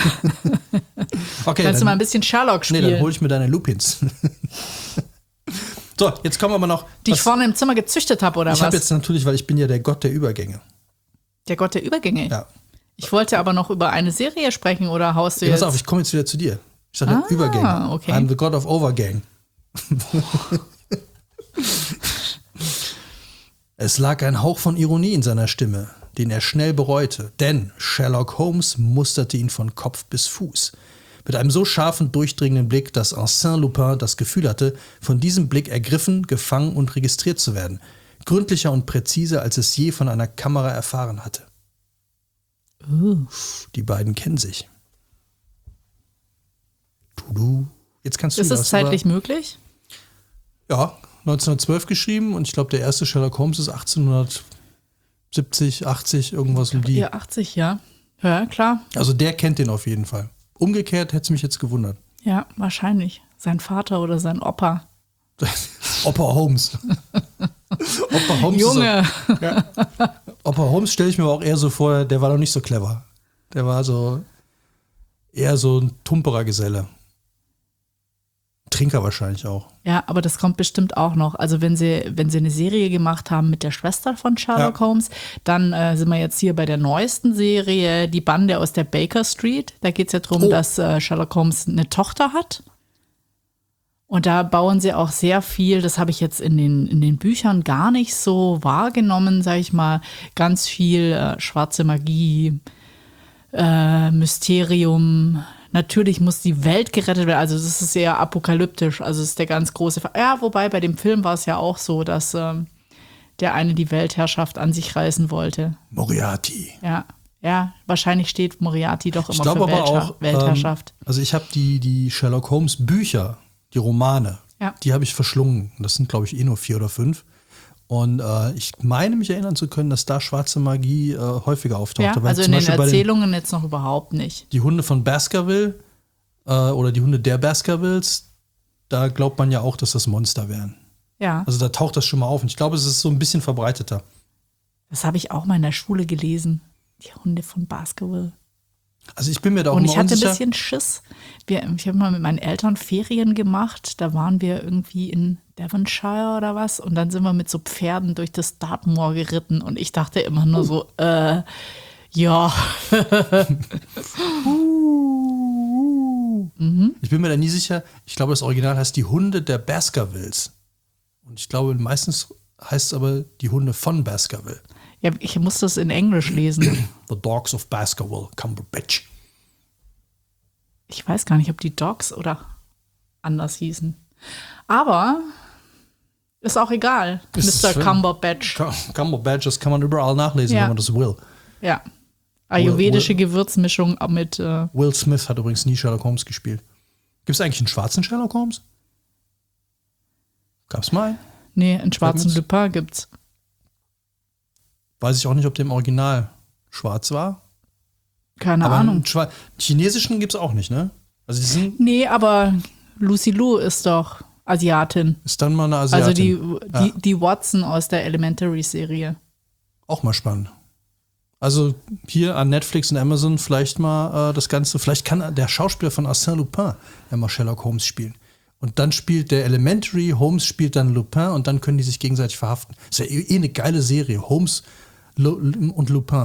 okay, kannst dann, du mal ein bisschen Sherlock spielen. Nee, dann hole ich mir deine Lupins. So, jetzt kommen wir mal noch. Die ich vorne im Zimmer gezüchtet habe, oder ich was? Ich habe jetzt natürlich, weil ich bin ja der Gott der Übergänge. Der Gott der Übergänge? Ja. Ich wollte aber noch über eine Serie sprechen, oder haust du ja, jetzt? Pass auf, ich komme jetzt wieder zu dir. Ich sage ah, Übergänge. Okay. I'm the God of Overgang. Es lag ein Hauch von Ironie in seiner Stimme, den er schnell bereute, denn Sherlock Holmes musterte ihn von Kopf bis Fuß. Mit einem so scharfen, durchdringenden Blick, dass Arsène Lupin das Gefühl hatte, von diesem Blick ergriffen, gefangen und registriert zu werden. Gründlicher und präziser, als es je von einer Kamera erfahren hatte. Uh. Die beiden kennen sich. Tudu. Jetzt kannst du Ist es zeitlich über... möglich? Ja, neunzehnhundertzwölf geschrieben und ich glaube, der erste Sherlock Holmes ist achtzehnhundertsiebzig, achtzig, irgendwas um die. Ja, achtzig, ja. Ja, klar. Also der kennt den auf jeden Fall. Umgekehrt hätte es mich jetzt gewundert. Ja, wahrscheinlich. Sein Vater oder sein Opa. Opa Holmes. Opa Holmes. Junge. Auch, ja. Opa Holmes stelle ich mir auch eher so vor, der war doch nicht so clever. Der war so eher so ein tumperer Geselle. Trinker wahrscheinlich auch. Ja, aber das kommt bestimmt auch noch. Also wenn sie, wenn sie eine Serie gemacht haben mit der Schwester von Sherlock ja. Holmes, dann äh, sind wir jetzt hier bei der neuesten Serie, die Bande aus der Baker Street. Da geht es ja darum, oh. dass äh, Sherlock Holmes eine Tochter hat. Und da bauen sie auch sehr viel, das habe ich jetzt in den, in den Büchern gar nicht so wahrgenommen, sage ich mal, ganz viel äh, schwarze Magie, äh, Mysterium. Natürlich muss die Welt gerettet werden, also das ist sehr apokalyptisch, also das ist der ganz große Fall. Ja, wobei bei dem Film war es ja auch so, dass ähm, der eine die Weltherrschaft an sich reißen wollte. Moriarty. Ja, ja, wahrscheinlich steht Moriarty doch immer ich glaub, für aber Welther- auch, Weltherrschaft. Ähm, also ich habe die, die Sherlock Holmes Bücher die Romane, Ja. die habe ich verschlungen. Das sind, glaube ich, eh nur vier oder fünf. Und äh, ich meine mich erinnern zu können, dass da schwarze Magie äh, häufiger auftauchte. Ja, Weil also zum in den Beispiel bei den- Erzählungen jetzt noch überhaupt nicht. Die Hunde von Baskerville äh, oder die Hunde der Baskervilles, da glaubt man ja auch, dass das Monster wären. Ja, Also da taucht das schon mal auf. Und ich glaube, es ist so ein bisschen verbreiteter. das habe ich auch mal in der Schule gelesen. Die Hunde von Baskerville. Also ich bin mir da auch Und immer ich hatte ein unsicher. bisschen Schiss. Wir, ich habe mal mit meinen Eltern Ferien gemacht. Da waren wir irgendwie in Devonshire oder was. Und dann sind wir mit so Pferden durch das Dartmoor geritten. Und ich dachte immer nur so, äh, ja. Ich bin mir da nie sicher. Ich glaube, das Original heißt die Hunde der Baskervilles. Und ich glaube, meistens heißt es aber die Hunde von Baskerville. Ja, ich muss das in Englisch lesen. The Dogs of Baskerville, Cumberbatch. Ich weiß gar nicht, ob die Dogs oder anders hießen. Aber ist auch egal. Ist Mister schön. Cumberbatch. Cumberbatch, das kann man überall nachlesen, Ja. wenn man das will. Ja. Ayurvedische Will- Gewürzmischung mit. Äh, Will Smith hat übrigens nie Sherlock Holmes gespielt. Gibt es eigentlich einen schwarzen Sherlock Holmes? Gab's mal einen? nee, einen schwarzen Sag mir's. Lupin gibt's. Weiß ich auch nicht, ob der im Original schwarz war. Keine Aber Ahnung. einen Schwa- chinesischen gibt es auch nicht, ne? Also die sind, Nee, aber Lucy Liu ist doch Asiatin. ist dann mal eine Asiatin. Also die, die, Ja. die Watson aus der Elementary-Serie. Auch mal spannend. Also hier an Netflix und Amazon vielleicht mal äh, das Ganze, vielleicht kann der Schauspieler von Arsène Lupin ja mal Sherlock Holmes spielen. Und dann spielt der Elementary, Holmes spielt dann Lupin und dann können die sich gegenseitig verhaften. Ist ja eh, eh eine geile Serie, Holmes Lu- und Lupin.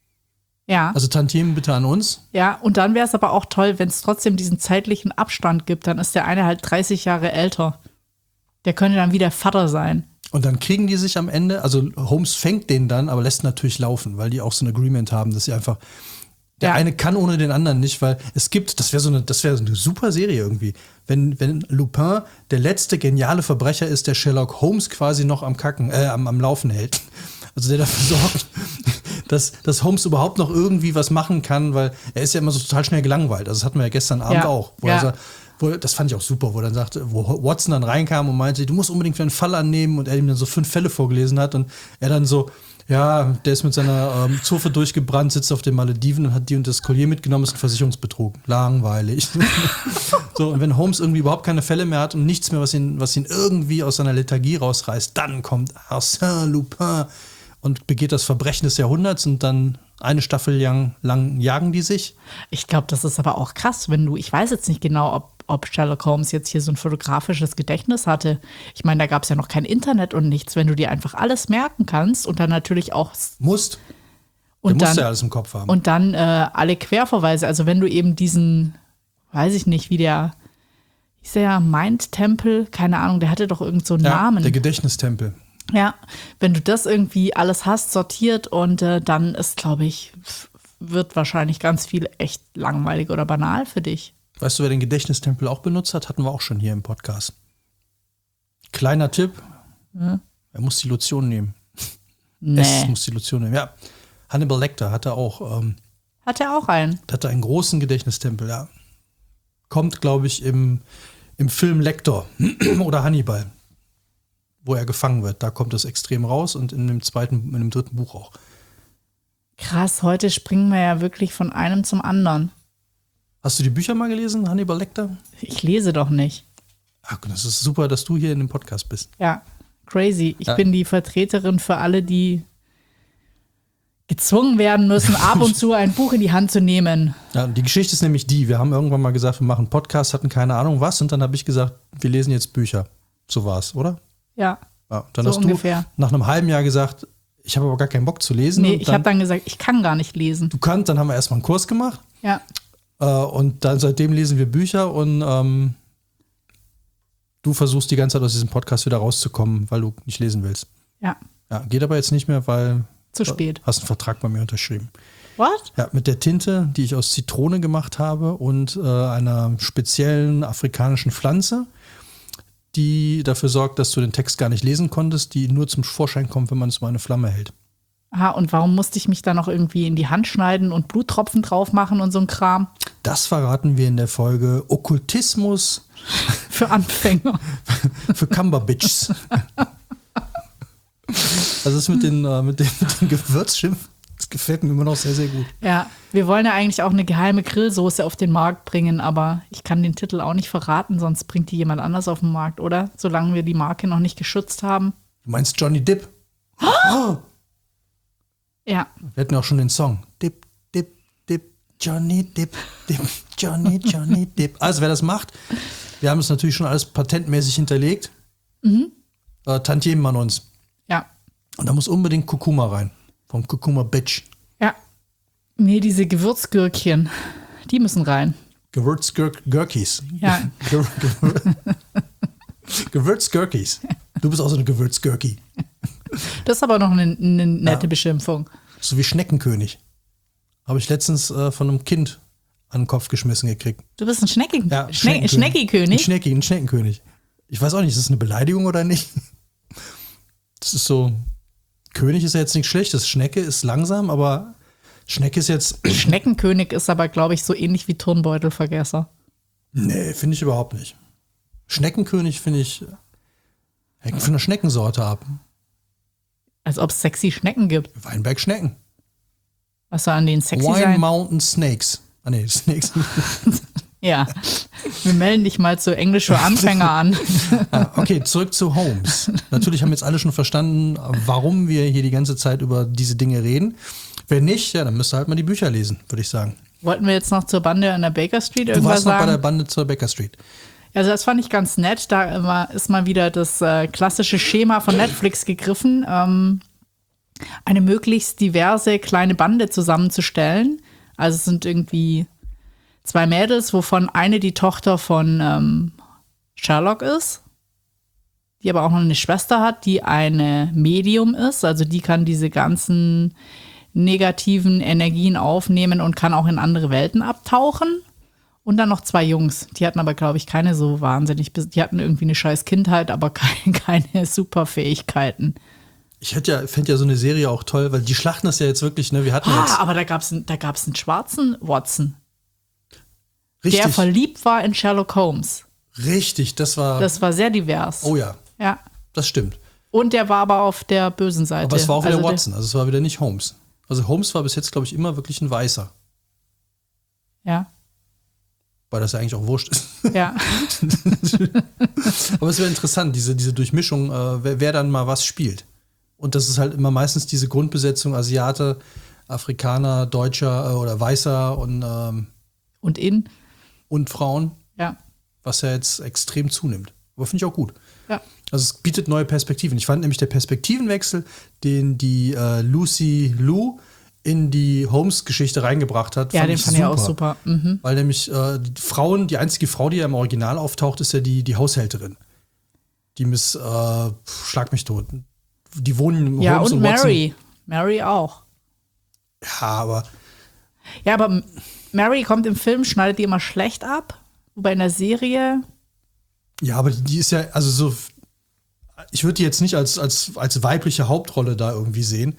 Ja, Also Tantiemen bitte an uns. ja, und dann wäre es aber auch toll, wenn es trotzdem diesen zeitlichen Abstand gibt. Dann ist der eine halt dreißig Jahre älter. Der könnte dann wieder Vater sein. Und dann kriegen die sich am Ende, also Holmes fängt den dann, aber lässt natürlich laufen, weil die auch so ein Agreement haben, dass sie einfach, der Ja. eine kann ohne den anderen nicht, weil es gibt, das wäre so eine, das wäre so eine super Serie irgendwie, wenn, wenn Lupin der letzte geniale Verbrecher ist, der Sherlock Holmes quasi noch am Kacken, äh, am, am Laufen hält. Also der dafür sorgt, dass, dass Holmes überhaupt noch irgendwie was machen kann, weil er ist ja immer so total schnell gelangweilt. Also das hatten wir ja gestern Abend Ja. auch. Wo Ja. er sa- wo, das fand ich auch super, wo er dann sagte, wo Watson dann reinkam und meinte, du musst unbedingt einen Fall annehmen und er ihm dann so fünf Fälle vorgelesen hat und er dann so, ja, der ist mit seiner ähm, Zofe durchgebrannt, sitzt auf den Malediven und hat die und das Collier mitgenommen, ist ein Versicherungsbetrug. Langweilig. So, und wenn Holmes irgendwie überhaupt keine Fälle mehr hat und nichts mehr, was ihn, was ihn irgendwie aus seiner Lethargie rausreißt, dann kommt Arsène Lupin und begeht das Verbrechen des Jahrhunderts und dann eine Staffel lang, lang jagen die sich. Ich glaube, das ist aber auch krass, wenn du, ich weiß jetzt nicht genau, ob, ob Sherlock Holmes jetzt hier so ein fotografisches Gedächtnis hatte. Ich meine, da gab es ja noch kein Internet und nichts, wenn du dir einfach alles merken kannst und dann natürlich auch Musst. und Der muss ja dann, alles im Kopf haben. und dann äh, alle Querverweise. Also wenn du eben diesen, weiß ich nicht, wie der, hieß der ja Mind-Tempel, keine Ahnung, der hatte doch irgend so einen ja, Namen. der Gedächtnistempel. Ja, wenn du das irgendwie alles hast, sortiert und äh, dann ist, glaube ich, f- wird wahrscheinlich ganz viel echt langweilig oder banal für dich. Weißt du, wer den Gedächtnistempel auch benutzt hat? Hatten wir auch schon hier im Podcast. Kleiner Tipp. Ja. Er muss die Lotion nehmen. Nee. Es muss die Lotion nehmen. Ja. Hannibal Lecter hatte auch, ähm, Hat er auch einen? hatte einen großen Gedächtnistempel, ja. Kommt, glaube ich, im, im Film Lecter oder Hannibal, wo er gefangen wird. Da kommt es extrem raus und in dem zweiten, in dem dritten Buch auch. Krass, heute springen wir ja wirklich von einem zum anderen. Hast du die Bücher mal gelesen, Hannibal Lecter? Ich lese doch nicht. Ach, das ist super, dass du hier in dem Podcast bist. Ja, crazy. Ich Ja. bin die Vertreterin für alle, die gezwungen werden müssen, ab und zu ein Buch in die Hand zu nehmen. Ja, die Geschichte ist nämlich die, wir haben irgendwann mal gesagt, wir machen einen Podcast, hatten keine Ahnung was und dann habe ich gesagt, wir lesen jetzt Bücher. So war es, oder? Ja, Ja, dann So hast ungefähr. du nach einem halben Jahr gesagt, ich habe aber gar keinen Bock zu lesen. nee, und ich dann, habe dann gesagt, ich kann gar nicht lesen. du kannst, dann haben wir erstmal einen Kurs gemacht Ja, äh, und dann seitdem lesen wir Bücher und ähm, du versuchst die ganze Zeit aus diesem Podcast wieder rauszukommen, weil du nicht lesen willst. ja, Ja, geht aber jetzt nicht mehr, weil zu spät. hast einen Vertrag bei mir unterschrieben. What? Ja, mit der Tinte, die ich aus Zitrone gemacht habe und äh, einer speziellen afrikanischen Pflanze, die dafür sorgt, dass du den Text gar nicht lesen konntest, die nur zum Vorschein kommt, wenn man es mal eine Flamme hält. Aha, und warum musste ich mich dann noch irgendwie in die Hand schneiden und Bluttropfen drauf machen und so ein Kram? Das verraten wir in der Folge Okkultismus Für Anfänger. Für Cumberbitches. Also das mit den, äh, mit den, mit den Gewürzschimpf, das gefällt mir immer noch sehr, sehr gut. Ja, wir wollen ja eigentlich auch eine geheime Grillsoße auf den Markt bringen, aber ich kann den Titel auch nicht verraten, sonst bringt die jemand anders auf den Markt, oder? Solange wir die Marke noch nicht geschützt haben. Du meinst Johnny Dip? Oh! Ja. Wir hatten ja auch schon den Song. Dip, Dip, Dip, Johnny Dip, Dip, Johnny, Johnny Dip. Also wer das macht, wir haben es natürlich schon alles patentmäßig hinterlegt. Mhm. Äh, Tantiemen an uns. Ja. Und da muss unbedingt Kurkuma rein. Vom Kurkuma Bitch. Ja. Nee, diese Gewürzgürkchen, die müssen rein. Gewürzgürkis. Ja. Gewürzgürkis. Du bist auch so eine Gewürzgürki. Das ist aber noch eine, eine nette ja. Beschimpfung. So wie Schneckenkönig. Habe ich letztens äh, von einem Kind an den Kopf geschmissen gekriegt. Du bist ein Schnecken ja, Schne Schneckikönig? Ein Schnecki, ein Schneckenkönig. Ich weiß auch nicht, ist das eine Beleidigung oder nicht? Das ist so, König ist ja jetzt nichts Schlechtes. Schnecke ist langsam, aber Schnecke ist jetzt... Schneckenkönig ist aber, glaube ich, so ähnlich wie Turnbeutelvergesser. Nee, finde ich überhaupt nicht. Schneckenkönig finde ich, hängt von der Schneckensorte ab. Als ob es sexy Schnecken gibt. Weinberg-Schnecken. Was soll an den sexy Wine sein? Mountain Snakes. Ah nee, Snakes. Ja, wir melden dich mal zu Englisch für Anfänger an. Ah, okay, zurück zu Holmes. Natürlich haben jetzt alle schon verstanden, warum wir hier die ganze Zeit über diese Dinge reden. Wenn nicht, ja, dann müsst ihr halt mal die Bücher lesen, würde ich sagen. Wollten wir jetzt noch zur Bande an der Baker Street irgendwas sagen? Du warst noch sagen? bei der Bande zur Baker Street. Also das fand ich ganz nett. Da war, ist mal wieder das äh, klassische Schema von Netflix gegriffen, ähm, eine möglichst diverse kleine Bande zusammenzustellen. Also es sind irgendwie zwei Mädels, wovon eine die Tochter von ähm, Sherlock ist, die aber auch noch eine Schwester hat, die eine Medium ist. Also die kann diese ganzen negativen Energien aufnehmen und kann auch in andere Welten abtauchen. Und dann noch zwei Jungs. Die hatten aber, glaube ich, keine so wahnsinnig, die hatten irgendwie eine scheiß Kindheit, aber keine, keine Superfähigkeiten. Ich hätte ja, fände ja so eine Serie auch toll, weil die schlachten das ja jetzt wirklich, ne? Wir hatten ah, jetzt aber da gab es da gab's einen schwarzen Watson. Richtig. Der verliebt war in Sherlock Holmes. Richtig, das war. Das war sehr divers. Oh ja. Ja. Das stimmt. Und der war aber auf der bösen Seite. Aber es war auch wieder also Watson, also es war wieder nicht Holmes. Also Holmes war bis jetzt, glaube ich, immer wirklich ein Weißer. Ja. Weil das ja eigentlich auch wurscht ist. Ja. Aber es wäre interessant, diese, diese Durchmischung, äh, wer, wer dann mal was spielt. Und das ist halt immer meistens diese Grundbesetzung, Asiate, Afrikaner, Deutscher äh, oder Weißer und ähm, Und in. Und Frauen. Ja. Was ja jetzt extrem zunimmt. Aber finde ich auch gut. Ja. Also es bietet neue Perspektiven. Ich fand nämlich der Perspektivenwechsel, den die äh, Lucy Liu in die Holmes-Geschichte reingebracht hat, ja, fand den ich fand super. ich auch super. Mhm. Weil nämlich äh, die Frauen, die einzige Frau, die ja im Original auftaucht, ist ja die, die Haushälterin. Die Miss, äh, schlag mich tot. Die wohnen im Ja, Holmes und und Watson. Mary. Mary auch. Ja, aber Ja, aber Mary kommt im Film, schneidet die immer schlecht ab. Wobei in der Serie. Ja, aber die ist ja, also so, ich würde die jetzt nicht als, als, als weibliche Hauptrolle da irgendwie sehen.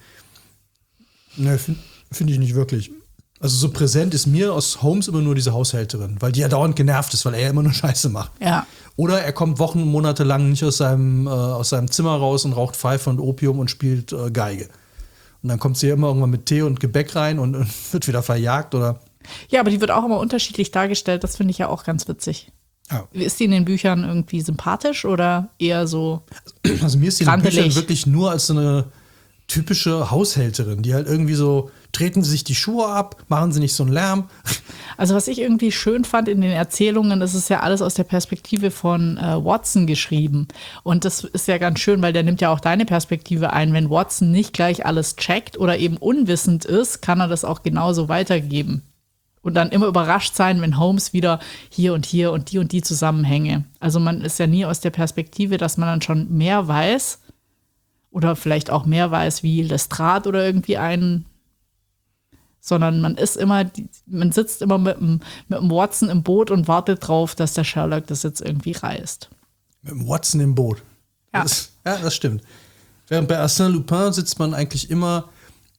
Ne, finde find ich nicht wirklich. Also so präsent ist mir aus Holmes immer nur diese Haushälterin, weil die ja dauernd genervt ist, weil er ja immer nur Scheiße macht. Ja. Oder er kommt Wochen, Monate lang nicht aus seinem, äh, aus seinem Zimmer raus und raucht Pfeife und Opium und spielt äh, Geige. Und dann kommt sie ja immer irgendwann mit Tee und Gebäck rein und, und wird wieder verjagt, oder? Ja, aber die wird auch immer unterschiedlich dargestellt. Das finde ich ja auch ganz witzig. Ja. Ist die in den Büchern irgendwie sympathisch oder eher so? Also mir ist die in den Grantelig. Büchern wirklich nur als so eine typische Haushälterin, die halt irgendwie so, treten sie sich die Schuhe ab, machen sie nicht so einen Lärm. Also was ich irgendwie schön fand in den Erzählungen, das ist ja alles aus der Perspektive von äh, Watson geschrieben. Und das ist ja ganz schön, weil der nimmt ja auch deine Perspektive ein. Wenn Watson nicht gleich alles checkt oder eben unwissend ist, kann er das auch genauso weitergeben. Und dann immer überrascht sein, wenn Holmes wieder hier und hier und die und die Zusammenhänge. Also man ist ja nie aus der Perspektive, dass man dann schon mehr weiß oder vielleicht auch mehr weiß wie Lestrade oder irgendwie einen, sondern man ist immer, man sitzt immer mit dem, mit dem Watson im Boot und wartet drauf, dass der Sherlock das jetzt irgendwie reißt. Mit dem Watson im Boot. Ja. Das, ja, das stimmt. Während bei Arsène Lupin sitzt man eigentlich immer,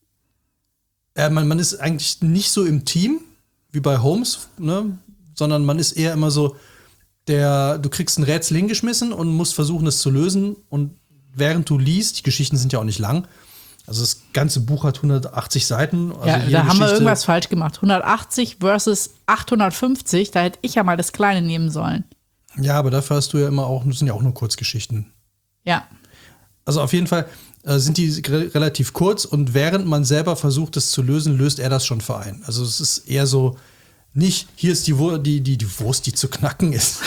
äh, man, man ist eigentlich nicht so im Team, wie bei Holmes, ne? Sondern man ist eher immer so der, du kriegst ein Rätsel hingeschmissen und musst versuchen, es zu lösen. Und während du liest, die Geschichten sind ja auch nicht lang, also das ganze Buch hat hundertachtzig Seiten. Also ja, jede da haben wir Geschichte- irgendwas falsch gemacht. hundertachtzig versus achthundertfünfzig, da hätte ich ja mal das Kleine nehmen sollen. Ja, aber dafür hast du ja immer auch, das sind ja auch nur Kurzgeschichten. Ja. Also auf jeden Fall äh, sind die re- relativ kurz und während man selber versucht, es zu lösen, löst er das schon für einen. Also es ist eher so, nicht, hier ist die, Wur- die, die, die Wurst, die zu knacken ist.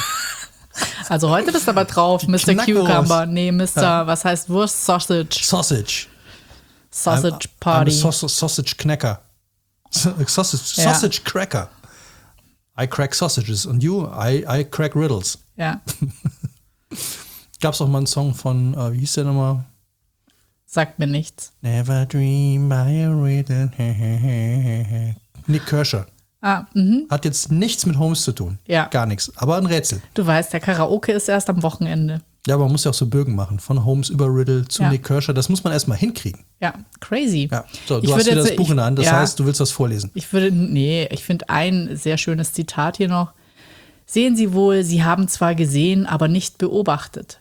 Also heute bist du aber drauf, Mister Knackwurst. Cucumber. Nee, Mister Ja. was heißt Wurst? Sausage. Sausage. Sausage I'm, Party. I'm a saus- Sausage Knacker. Sausage, Ja. sausage Cracker. I crack sausages and you, I, I crack riddles. Ja, Gab's auch mal einen Song von, äh, wie hieß der nochmal? sagt mir nichts. Never dream by a riddle. Nick Kershaw. Ah, mhm. Hat jetzt nichts mit Holmes zu tun. Ja. Gar nichts. Aber ein Rätsel. Du weißt, der Karaoke ist erst am Wochenende. Ja, aber man muss ja auch so Bögen machen. Von Holmes über Riddle zu Ja. Nick Kershaw. Das muss man erstmal hinkriegen. Ja, crazy. Ja. So, Ich du hast würde wieder jetzt- das Buch ich- in der Hand. Das ja. heißt, du willst was vorlesen. Ich würde, nee, ich finde ein sehr schönes Zitat hier noch. Sehen Sie wohl, Sie haben zwar gesehen, aber nicht beobachtet.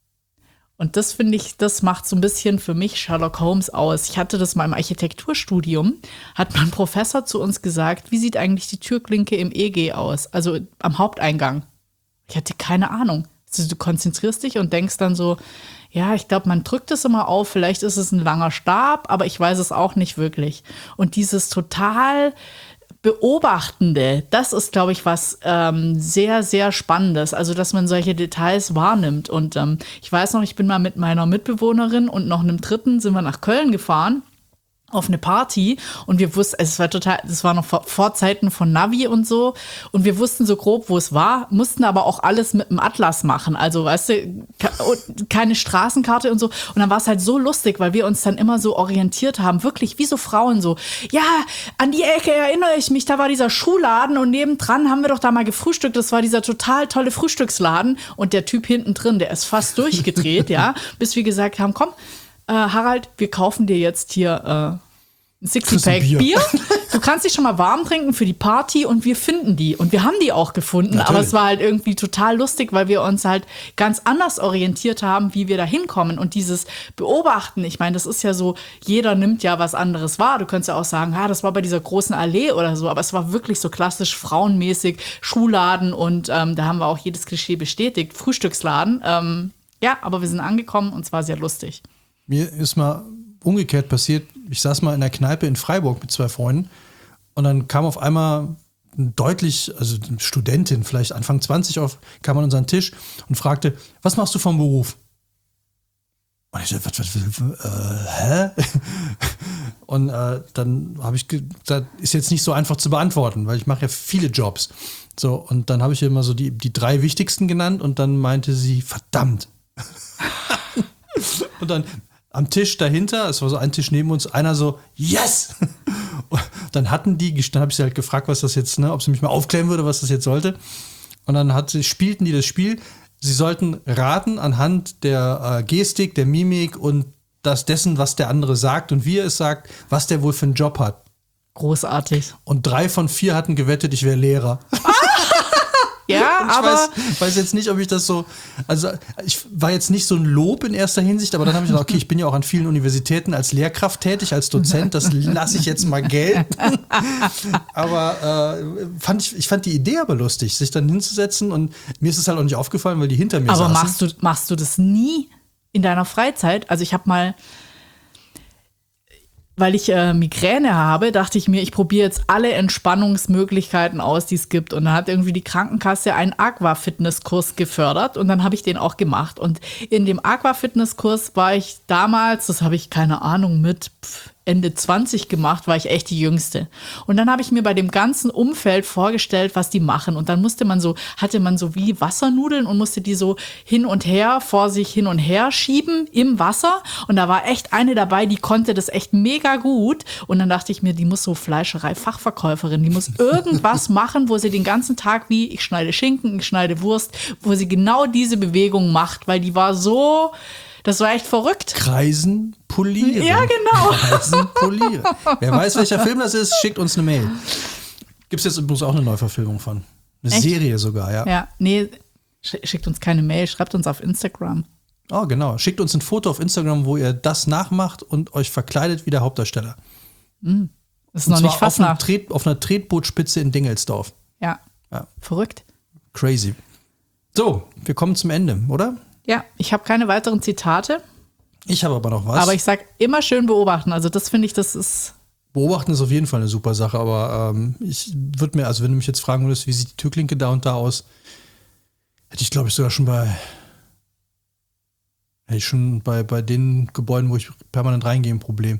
Und das finde ich, das macht so ein bisschen für mich Sherlock Holmes aus. Ich hatte das mal im Architekturstudium, hat mein Professor zu uns gesagt, wie sieht eigentlich die Türklinke im E G aus, also am Haupteingang. Ich hatte keine Ahnung. Also du konzentrierst dich und denkst dann so, ja, ich glaube, man drückt es immer auf, vielleicht ist es ein langer Stab, aber ich weiß es auch nicht wirklich. Und dieses total Beobachtende, das ist, glaube ich, was ähm, sehr, sehr Spannendes. Also, dass man solche Details wahrnimmt. Und ähm, ich weiß noch, ich bin mal mit meiner Mitbewohnerin und noch einem Dritten sind wir nach Köln gefahren auf eine Party und wir wussten, es war total, das war noch vor, vor Zeiten von Navi und so und wir wussten so grob, wo es war, mussten aber auch alles mit dem Atlas machen, also weißt du, keine Straßenkarte und so und dann war es halt so lustig, weil wir uns dann immer so orientiert haben, wirklich wie so Frauen so, ja, an die Ecke erinnere ich mich, da war dieser Schuhladen und nebendran haben wir doch da mal gefrühstückt, das war dieser total tolle Frühstücksladen und der Typ hinten drin, der ist fast durchgedreht, ja, bis wir gesagt haben, komm, Äh, Harald, wir kaufen dir jetzt hier äh, ein Sixty-Pack Bier. Bier. Du kannst dich schon mal warm trinken für die Party und wir finden die. Und wir haben die auch gefunden, Natürlich. aber es war halt irgendwie total lustig, weil wir uns halt ganz anders orientiert haben, wie wir da hinkommen. Und dieses Beobachten, ich meine, das ist ja so, jeder nimmt ja was anderes wahr. Du könntest ja auch sagen, ah, das war bei dieser großen Allee oder so, aber es war wirklich so klassisch frauenmäßig, Schuhladen und ähm, da haben wir auch jedes Klischee bestätigt, Frühstücksladen. Ähm, ja, aber wir sind angekommen und es war sehr lustig. Mir ist mal umgekehrt passiert, ich saß mal in der Kneipe in Freiburg mit zwei Freunden und dann kam auf einmal ein deutlich, also eine Studentin, vielleicht Anfang zwanzig, auf, kam an unseren Tisch und fragte, was machst du vom Beruf? Und ich dachte, was, was, was, äh, hä? Und äh, dann habe ich gesagt, ist jetzt nicht so einfach zu beantworten, weil ich mache ja viele Jobs. So, und dann habe ich ihr immer so die, die drei wichtigsten genannt und dann meinte sie, verdammt. Und dann am Tisch dahinter, es war so ein Tisch neben uns, einer so, yes! Und dann hatten die, dann habe ich sie halt gefragt, was das jetzt, ne, ob sie mich mal aufklären würde, was das jetzt sollte. Und dann hat sie, spielten die das Spiel. Sie sollten raten anhand der äh, Gestik, der Mimik und das dessen, was der andere sagt und wie er es sagt, was der wohl für einen Job hat. Großartig. Und drei von vier hatten gewettet, ich wäre Lehrer. Ja, Ich aber weiß, weiß jetzt nicht, ob ich das so, also ich war jetzt nicht so ein Lob in erster Hinsicht, aber dann habe ich gedacht, okay, ich bin ja auch an vielen Universitäten als Lehrkraft tätig, als Dozent, das lasse ich jetzt mal gelten. Aber äh, fand ich, ich fand die Idee aber lustig, sich dann hinzusetzen und mir ist es halt auch nicht aufgefallen, weil die hinter mir Aber saßen. machst du, machst du das nie in deiner Freizeit? Also ich habe mal, weil ich äh, Migräne habe, dachte ich mir, ich probiere jetzt alle Entspannungsmöglichkeiten aus, die es gibt. Und dann hat irgendwie die Krankenkasse einen Aqua-Fitness-Kurs gefördert und dann habe ich den auch gemacht. Und in dem Aqua-Fitness-Kurs war ich damals, das habe ich keine Ahnung, mit pff, Ende zwanzig gemacht, war ich echt die Jüngste. Und dann habe ich mir bei dem ganzen Umfeld vorgestellt, was die machen. Und dann musste man so, hatte man so wie Wassernudeln und musste die so hin und her, vor sich hin und her schieben im Wasser. Und da war echt eine dabei, die konnte das echt mega gut. Und dann dachte ich mir, die muss so Fleischerei-Fachverkäuferin, die muss irgendwas machen, wo sie den ganzen Tag wie, ich schneide Schinken, ich schneide Wurst, wo sie genau diese Bewegung macht, weil die war so, das war echt verrückt. Kreisen polieren. Ja, genau. Kreisen polieren. Wer weiß, welcher Film das ist, schickt uns eine Mail. Gibt es jetzt übrigens auch eine Neuverfilmung von. Eine Echt? Serie sogar, ja. Ja, nee, sch- schickt uns keine Mail, schreibt uns auf Instagram. Oh, genau. Schickt uns ein Foto auf Instagram, wo ihr das nachmacht und euch verkleidet wie der Hauptdarsteller. Das ist Und noch zwar nicht auf, fast einer nach. Tret, auf einer Tretbootspitze in Dingelsdorf. Ja. Ja. Verrückt. Crazy. So, wir kommen zum Ende, oder? Ja, ich habe keine weiteren Zitate, Ich habe aber noch was. aber ich sag immer schön beobachten. Also das finde ich, das ist, Beobachten ist auf jeden Fall eine super Sache, aber ähm, ich würde mir, also wenn du mich jetzt fragen würdest, wie sieht die Türklinke da und da aus, hätte ich glaube ich sogar schon bei, hätte ich schon bei, bei den Gebäuden, wo ich permanent reingehe, ein Problem.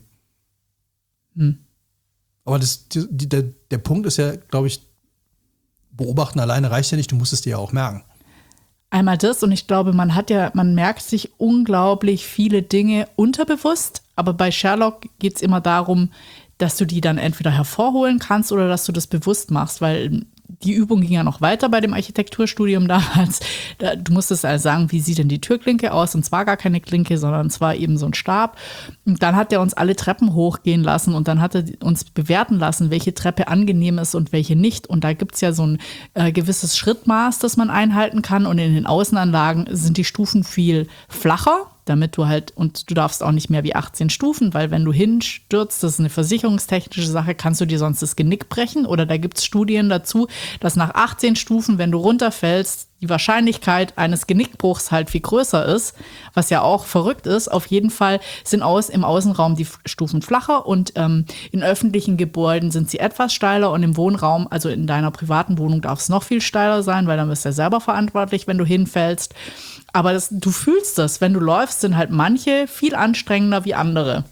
Hm. Aber das, die, die, der, der Punkt ist ja, glaube ich, beobachten alleine reicht ja nicht, du musst es dir ja auch merken. einmal das und ich glaube, man hat ja, man merkt sich unglaublich viele Dinge unterbewusst, aber bei Sherlock geht es immer darum, dass du die dann entweder hervorholen kannst oder dass du das bewusst machst, weil die Übung ging ja noch weiter bei dem Architekturstudium damals. Da, du musstest also sagen, wie sieht denn die Türklinke aus? Und zwar gar keine Klinke, sondern zwar eben so ein Stab. Und dann hat er uns alle Treppen hochgehen lassen und dann hat er uns bewerten lassen, welche Treppe angenehm ist und welche nicht. Und da gibt es ja so ein äh, gewisses Schrittmaß, das man einhalten kann. Und in den Außenanlagen sind die Stufen viel flacher, damit du halt, und du darfst auch nicht mehr wie achtzehn Stufen, weil wenn du hinstürzt, das ist eine versicherungstechnische Sache, kannst du dir sonst das Genick brechen. Oder da gibt es Studien dazu, dass nach achtzehn Stufen, wenn du runterfällst, die Wahrscheinlichkeit eines Genickbruchs halt viel größer ist, was ja auch verrückt ist. Auf jeden Fall sind aus, im Außenraum die Stufen flacher und ähm, in öffentlichen Gebäuden sind sie etwas steiler und im Wohnraum, also in deiner privaten Wohnung, darf es noch viel steiler sein, weil dann bist du ja selber verantwortlich, wenn du hinfällst. Aber das, du fühlst das, wenn du läufst, sind halt manche viel anstrengender wie andere.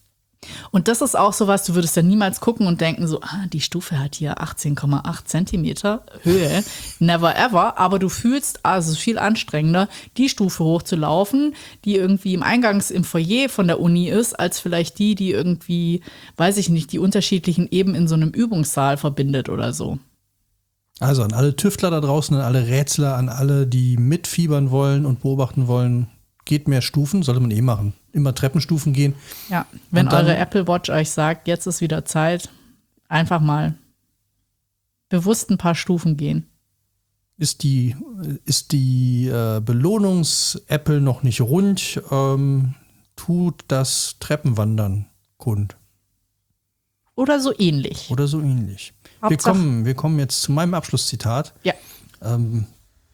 Und das ist auch so was, du würdest ja niemals gucken und denken so, ah, die Stufe hat hier achtzehn Komma acht Zentimeter Höhe, never ever, aber du fühlst, ah, es ist viel anstrengender, die Stufe hochzulaufen, die irgendwie im Eingangs im Foyer von der Uni ist, als vielleicht die, die irgendwie, weiß ich nicht, die unterschiedlichen Eben in so einem Übungssaal verbindet oder so. Also an alle Tüftler da draußen, an alle Rätsler, an alle, die mitfiebern wollen und beobachten wollen, geht mehr Stufen, sollte man eh machen. Immer Treppenstufen gehen. Ja, wenn Und dann- eure Apple Watch euch sagt, jetzt ist wieder Zeit, einfach mal bewusst ein paar Stufen gehen. Ist die, ist die äh, Belohnungs-Apple noch nicht rund, ähm, tut das Treppenwandern kund. Oder so ähnlich. Oder so ähnlich. Wir Hauptsache- kommen, wir kommen jetzt zu meinem Abschlusszitat. Ja. Ähm,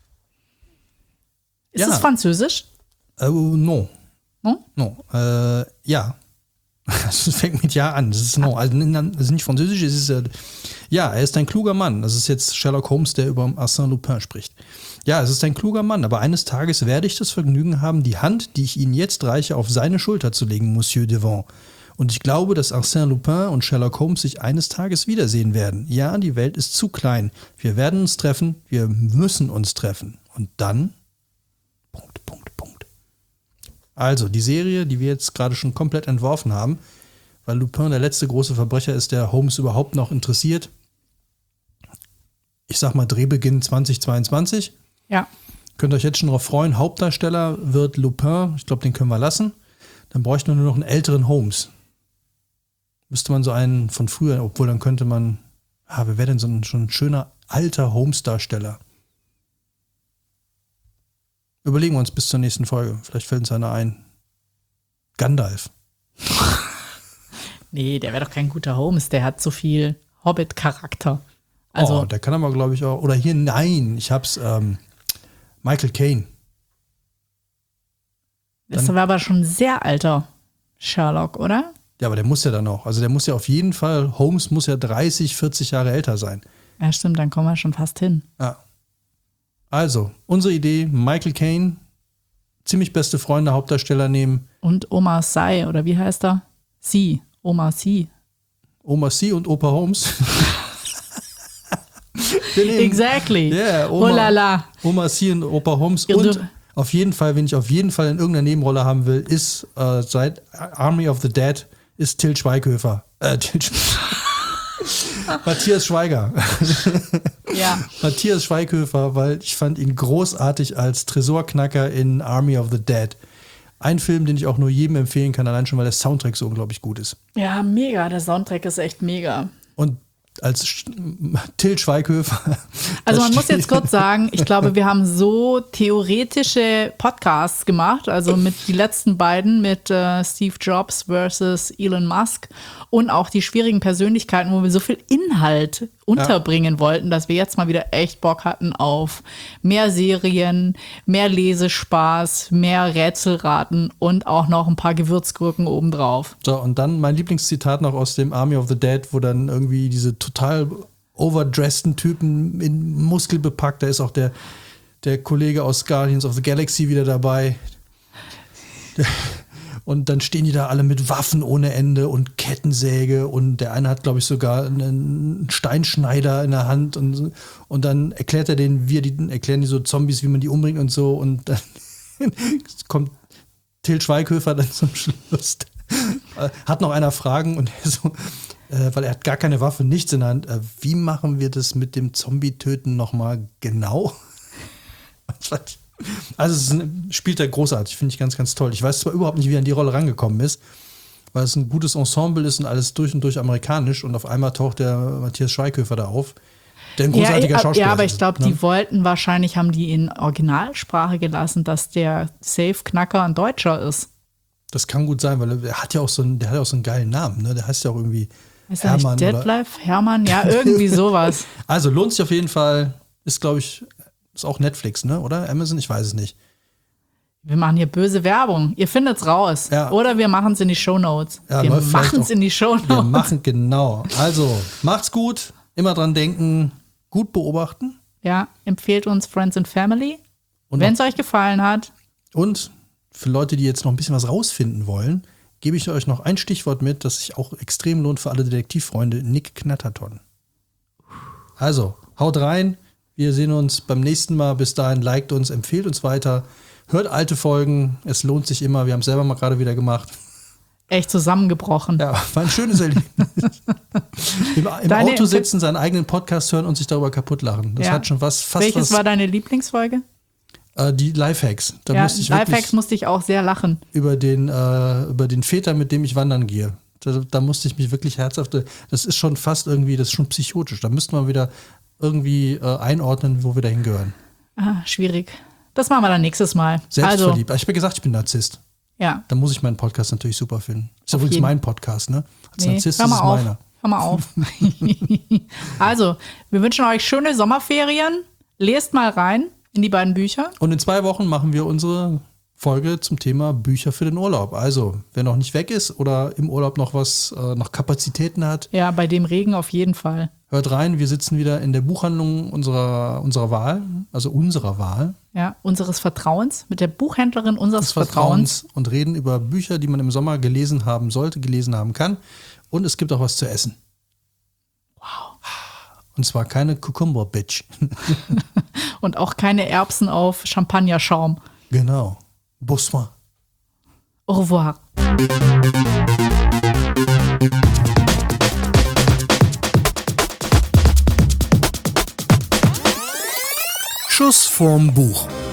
Ist Ja. es Französisch? äh, no. No? No. Äh, ja. Es fängt mit Ja an. Das ist no. Also, das ist nicht französisch, es ist äh, ja, er ist ein kluger Mann. Das ist jetzt Sherlock Holmes, der über Arsène Lupin spricht. Ja, es ist ein kluger Mann, aber eines Tages werde ich das Vergnügen haben, die Hand, die ich Ihnen jetzt reiche, auf seine Schulter zu legen, Monsieur Devant. Und ich glaube, dass Arsène Lupin und Sherlock Holmes sich eines Tages wiedersehen werden. Ja, die Welt ist zu klein. Wir werden uns treffen, wir müssen uns treffen. Und dann Punkt, Punkt, Punkt. Also, die Serie, die wir jetzt gerade schon komplett entworfen haben, weil Lupin der letzte große Verbrecher ist, der Holmes überhaupt noch interessiert. Ich sag mal Drehbeginn zwanzig zweiundzwanzig. Ja. Könnt ihr euch jetzt schon darauf freuen. Hauptdarsteller wird Lupin. Ich glaube, den können wir lassen. Dann bräuchten wir nur noch einen älteren Holmes. Müsste man so einen von früher, obwohl dann könnte man, ah, wer wäre denn so ein, schon ein schöner alter Holmes-Darsteller? Überlegen wir uns bis zur nächsten Folge. Vielleicht fällt uns einer ein. Gandalf. Nee, der wäre doch kein guter Holmes. Der hat so viel Hobbit-Charakter. Also, oh, der kann aber, glaube ich, auch. Oder hier, nein, ich hab's. Ähm, Michael Caine. das war aber schon ein sehr alter Sherlock, oder? Ja, aber der muss ja dann auch. Also der muss ja auf jeden Fall, Holmes muss ja dreißig, vierzig Jahre älter sein. Ja, stimmt, dann kommen wir schon fast hin. Ja. Also, unsere Idee, Michael Caine, ziemlich beste Freunde, Hauptdarsteller nehmen. Und Omar Sy, oder wie heißt er? Sie, Omar Sy. Oma C und Opa Holmes. Wir nehmen- Exactly. Yeah, Oh Oma, la la. Oma C und Opa Holmes. Ja, Und du- auf jeden Fall, wenn ich auf jeden Fall in irgendeiner Nebenrolle haben will, ist äh, seit Army of the Dead, ist Til Schweighöfer. Äh, Til Sch- Matthias Schweiger. Ja. Matthias Schweighöfer, weil ich fand ihn großartig als Tresorknacker in Army of the Dead. Ein Film, den ich auch nur jedem empfehlen kann, allein schon, weil der Soundtrack so unglaublich gut ist. Ja, mega. Der Soundtrack ist echt mega. Und als Till Schweighöfer. Also man muss jetzt kurz sagen, ich glaube, wir haben so theoretische Podcasts gemacht, also mit die letzten beiden mit äh, Steve Jobs versus Elon Musk und auch die schwierigen Persönlichkeiten, wo wir so viel Inhalt unterbringen ja. wollten, dass wir jetzt mal wieder echt Bock hatten auf mehr Serien, mehr Lesespaß, mehr Rätselraten und auch noch ein paar Gewürzgurken obendrauf. So, und dann mein Lieblingszitat noch aus dem Army of the Dead, wo dann irgendwie diese total overdressten Typen in Muskel bepackt, da ist auch der, der Kollege aus Guardians of the Galaxy wieder dabei. Und dann stehen die da alle mit Waffen ohne Ende und Kettensäge und der eine hat, glaube ich, sogar einen Steinschneider in der Hand und, und dann erklärt er denen, wie er die, erklären die so Zombies, wie man die umbringt und so und dann kommt Till Schweighöfer dann zum Schluss. Hat noch einer Fragen und er so, äh, weil er hat gar keine Waffe, nichts in der Hand. Äh, wie machen wir das mit dem Zombie-Töten nochmal genau? Also es ist ein, spielt er großartig, finde ich ganz, ganz toll. Ich weiß zwar überhaupt nicht, wie er an die Rolle rangekommen ist, weil es ein gutes Ensemble ist und alles durch und durch amerikanisch und auf einmal taucht der Matthias Schweighöfer da auf, der ein großartiger ja, Schauspieler ist. Ja, aber ich glaube, ne? die wollten wahrscheinlich, haben die in Originalsprache gelassen, dass der Safe-Knacker ein Deutscher ist. Das kann gut sein, weil er hat ja auch so einen, der hat ja auch so einen geilen Namen, ne? Der heißt ja auch irgendwie ist er Hermann. Nicht Detlef? Hermann? Ja, irgendwie sowas. Also lohnt sich auf jeden Fall, ist glaube ich, ist auch Netflix, ne? Oder Amazon? Ich weiß es nicht. Wir machen hier böse Werbung. Ihr findet's raus. Ja. Oder wir machen es in die Shownotes. Ja, wir machen es in die Shownotes. Wir machen, genau. Also, macht's gut. Immer dran denken. Gut beobachten. Ja, empfehlt uns Friends and Family. Wenn es euch gefallen hat. Und für Leute, die jetzt noch ein bisschen was rausfinden wollen, gebe ich euch noch ein Stichwort mit, das sich auch extrem lohnt für alle Detektivfreunde. Nick Knatterton. Also, haut rein. Wir sehen uns beim nächsten Mal. Bis dahin, liked uns, empfehlt uns weiter. Hört alte Folgen. Es lohnt sich immer. Wir haben es selber mal gerade wieder gemacht. Echt zusammengebrochen. Ja, war ein schönes Erlebnis. Im, im Auto sitzen, seinen eigenen Podcast hören und sich darüber kaputt lachen. Das ja. hat schon was fast Welches was, war deine Lieblingsfolge? Äh, die Lifehacks. Da ja, musste ich Lifehacks musste ich auch sehr lachen. Über den, äh, über den Väter, mit dem ich wandern gehe. Da, da musste ich mich wirklich herzhaft. Das ist schon fast irgendwie, das ist schon psychotisch. Da müsste man wieder irgendwie äh, einordnen, wo wir da hingehören. Ah, schwierig. Das machen wir dann nächstes Mal. Selbstverliebt. Also, ich habe gesagt, ich bin Narzisst. Ja. Da muss ich meinen Podcast natürlich super finden. Ist übrigens jeden. mein Podcast, ne? Als nee, Narzisst hör mal ist es auf. meiner. Hör mal auf. Also, wir wünschen euch schöne Sommerferien. Lest mal rein in die beiden Bücher. Und in zwei Wochen machen wir unsere Folge zum Thema Bücher für den Urlaub. Also, wer noch nicht weg ist oder im Urlaub noch was, äh, noch Kapazitäten hat. Ja, bei dem Regen auf jeden Fall. Hört rein, wir sitzen wieder in der Buchhandlung unserer, unserer Wahl, also unserer Wahl. Ja, unseres Vertrauens, mit der Buchhändlerin unseres Vertrauens. Vertrauens. Und reden über Bücher, die man im Sommer gelesen haben sollte, gelesen haben kann. Und es gibt auch was zu essen. Wow. Und zwar keine Cucumber Bitch. Und auch keine Erbsen auf Champagnerschaum. Genau. Bonsoir. Au revoir. Schuss vorm Buch.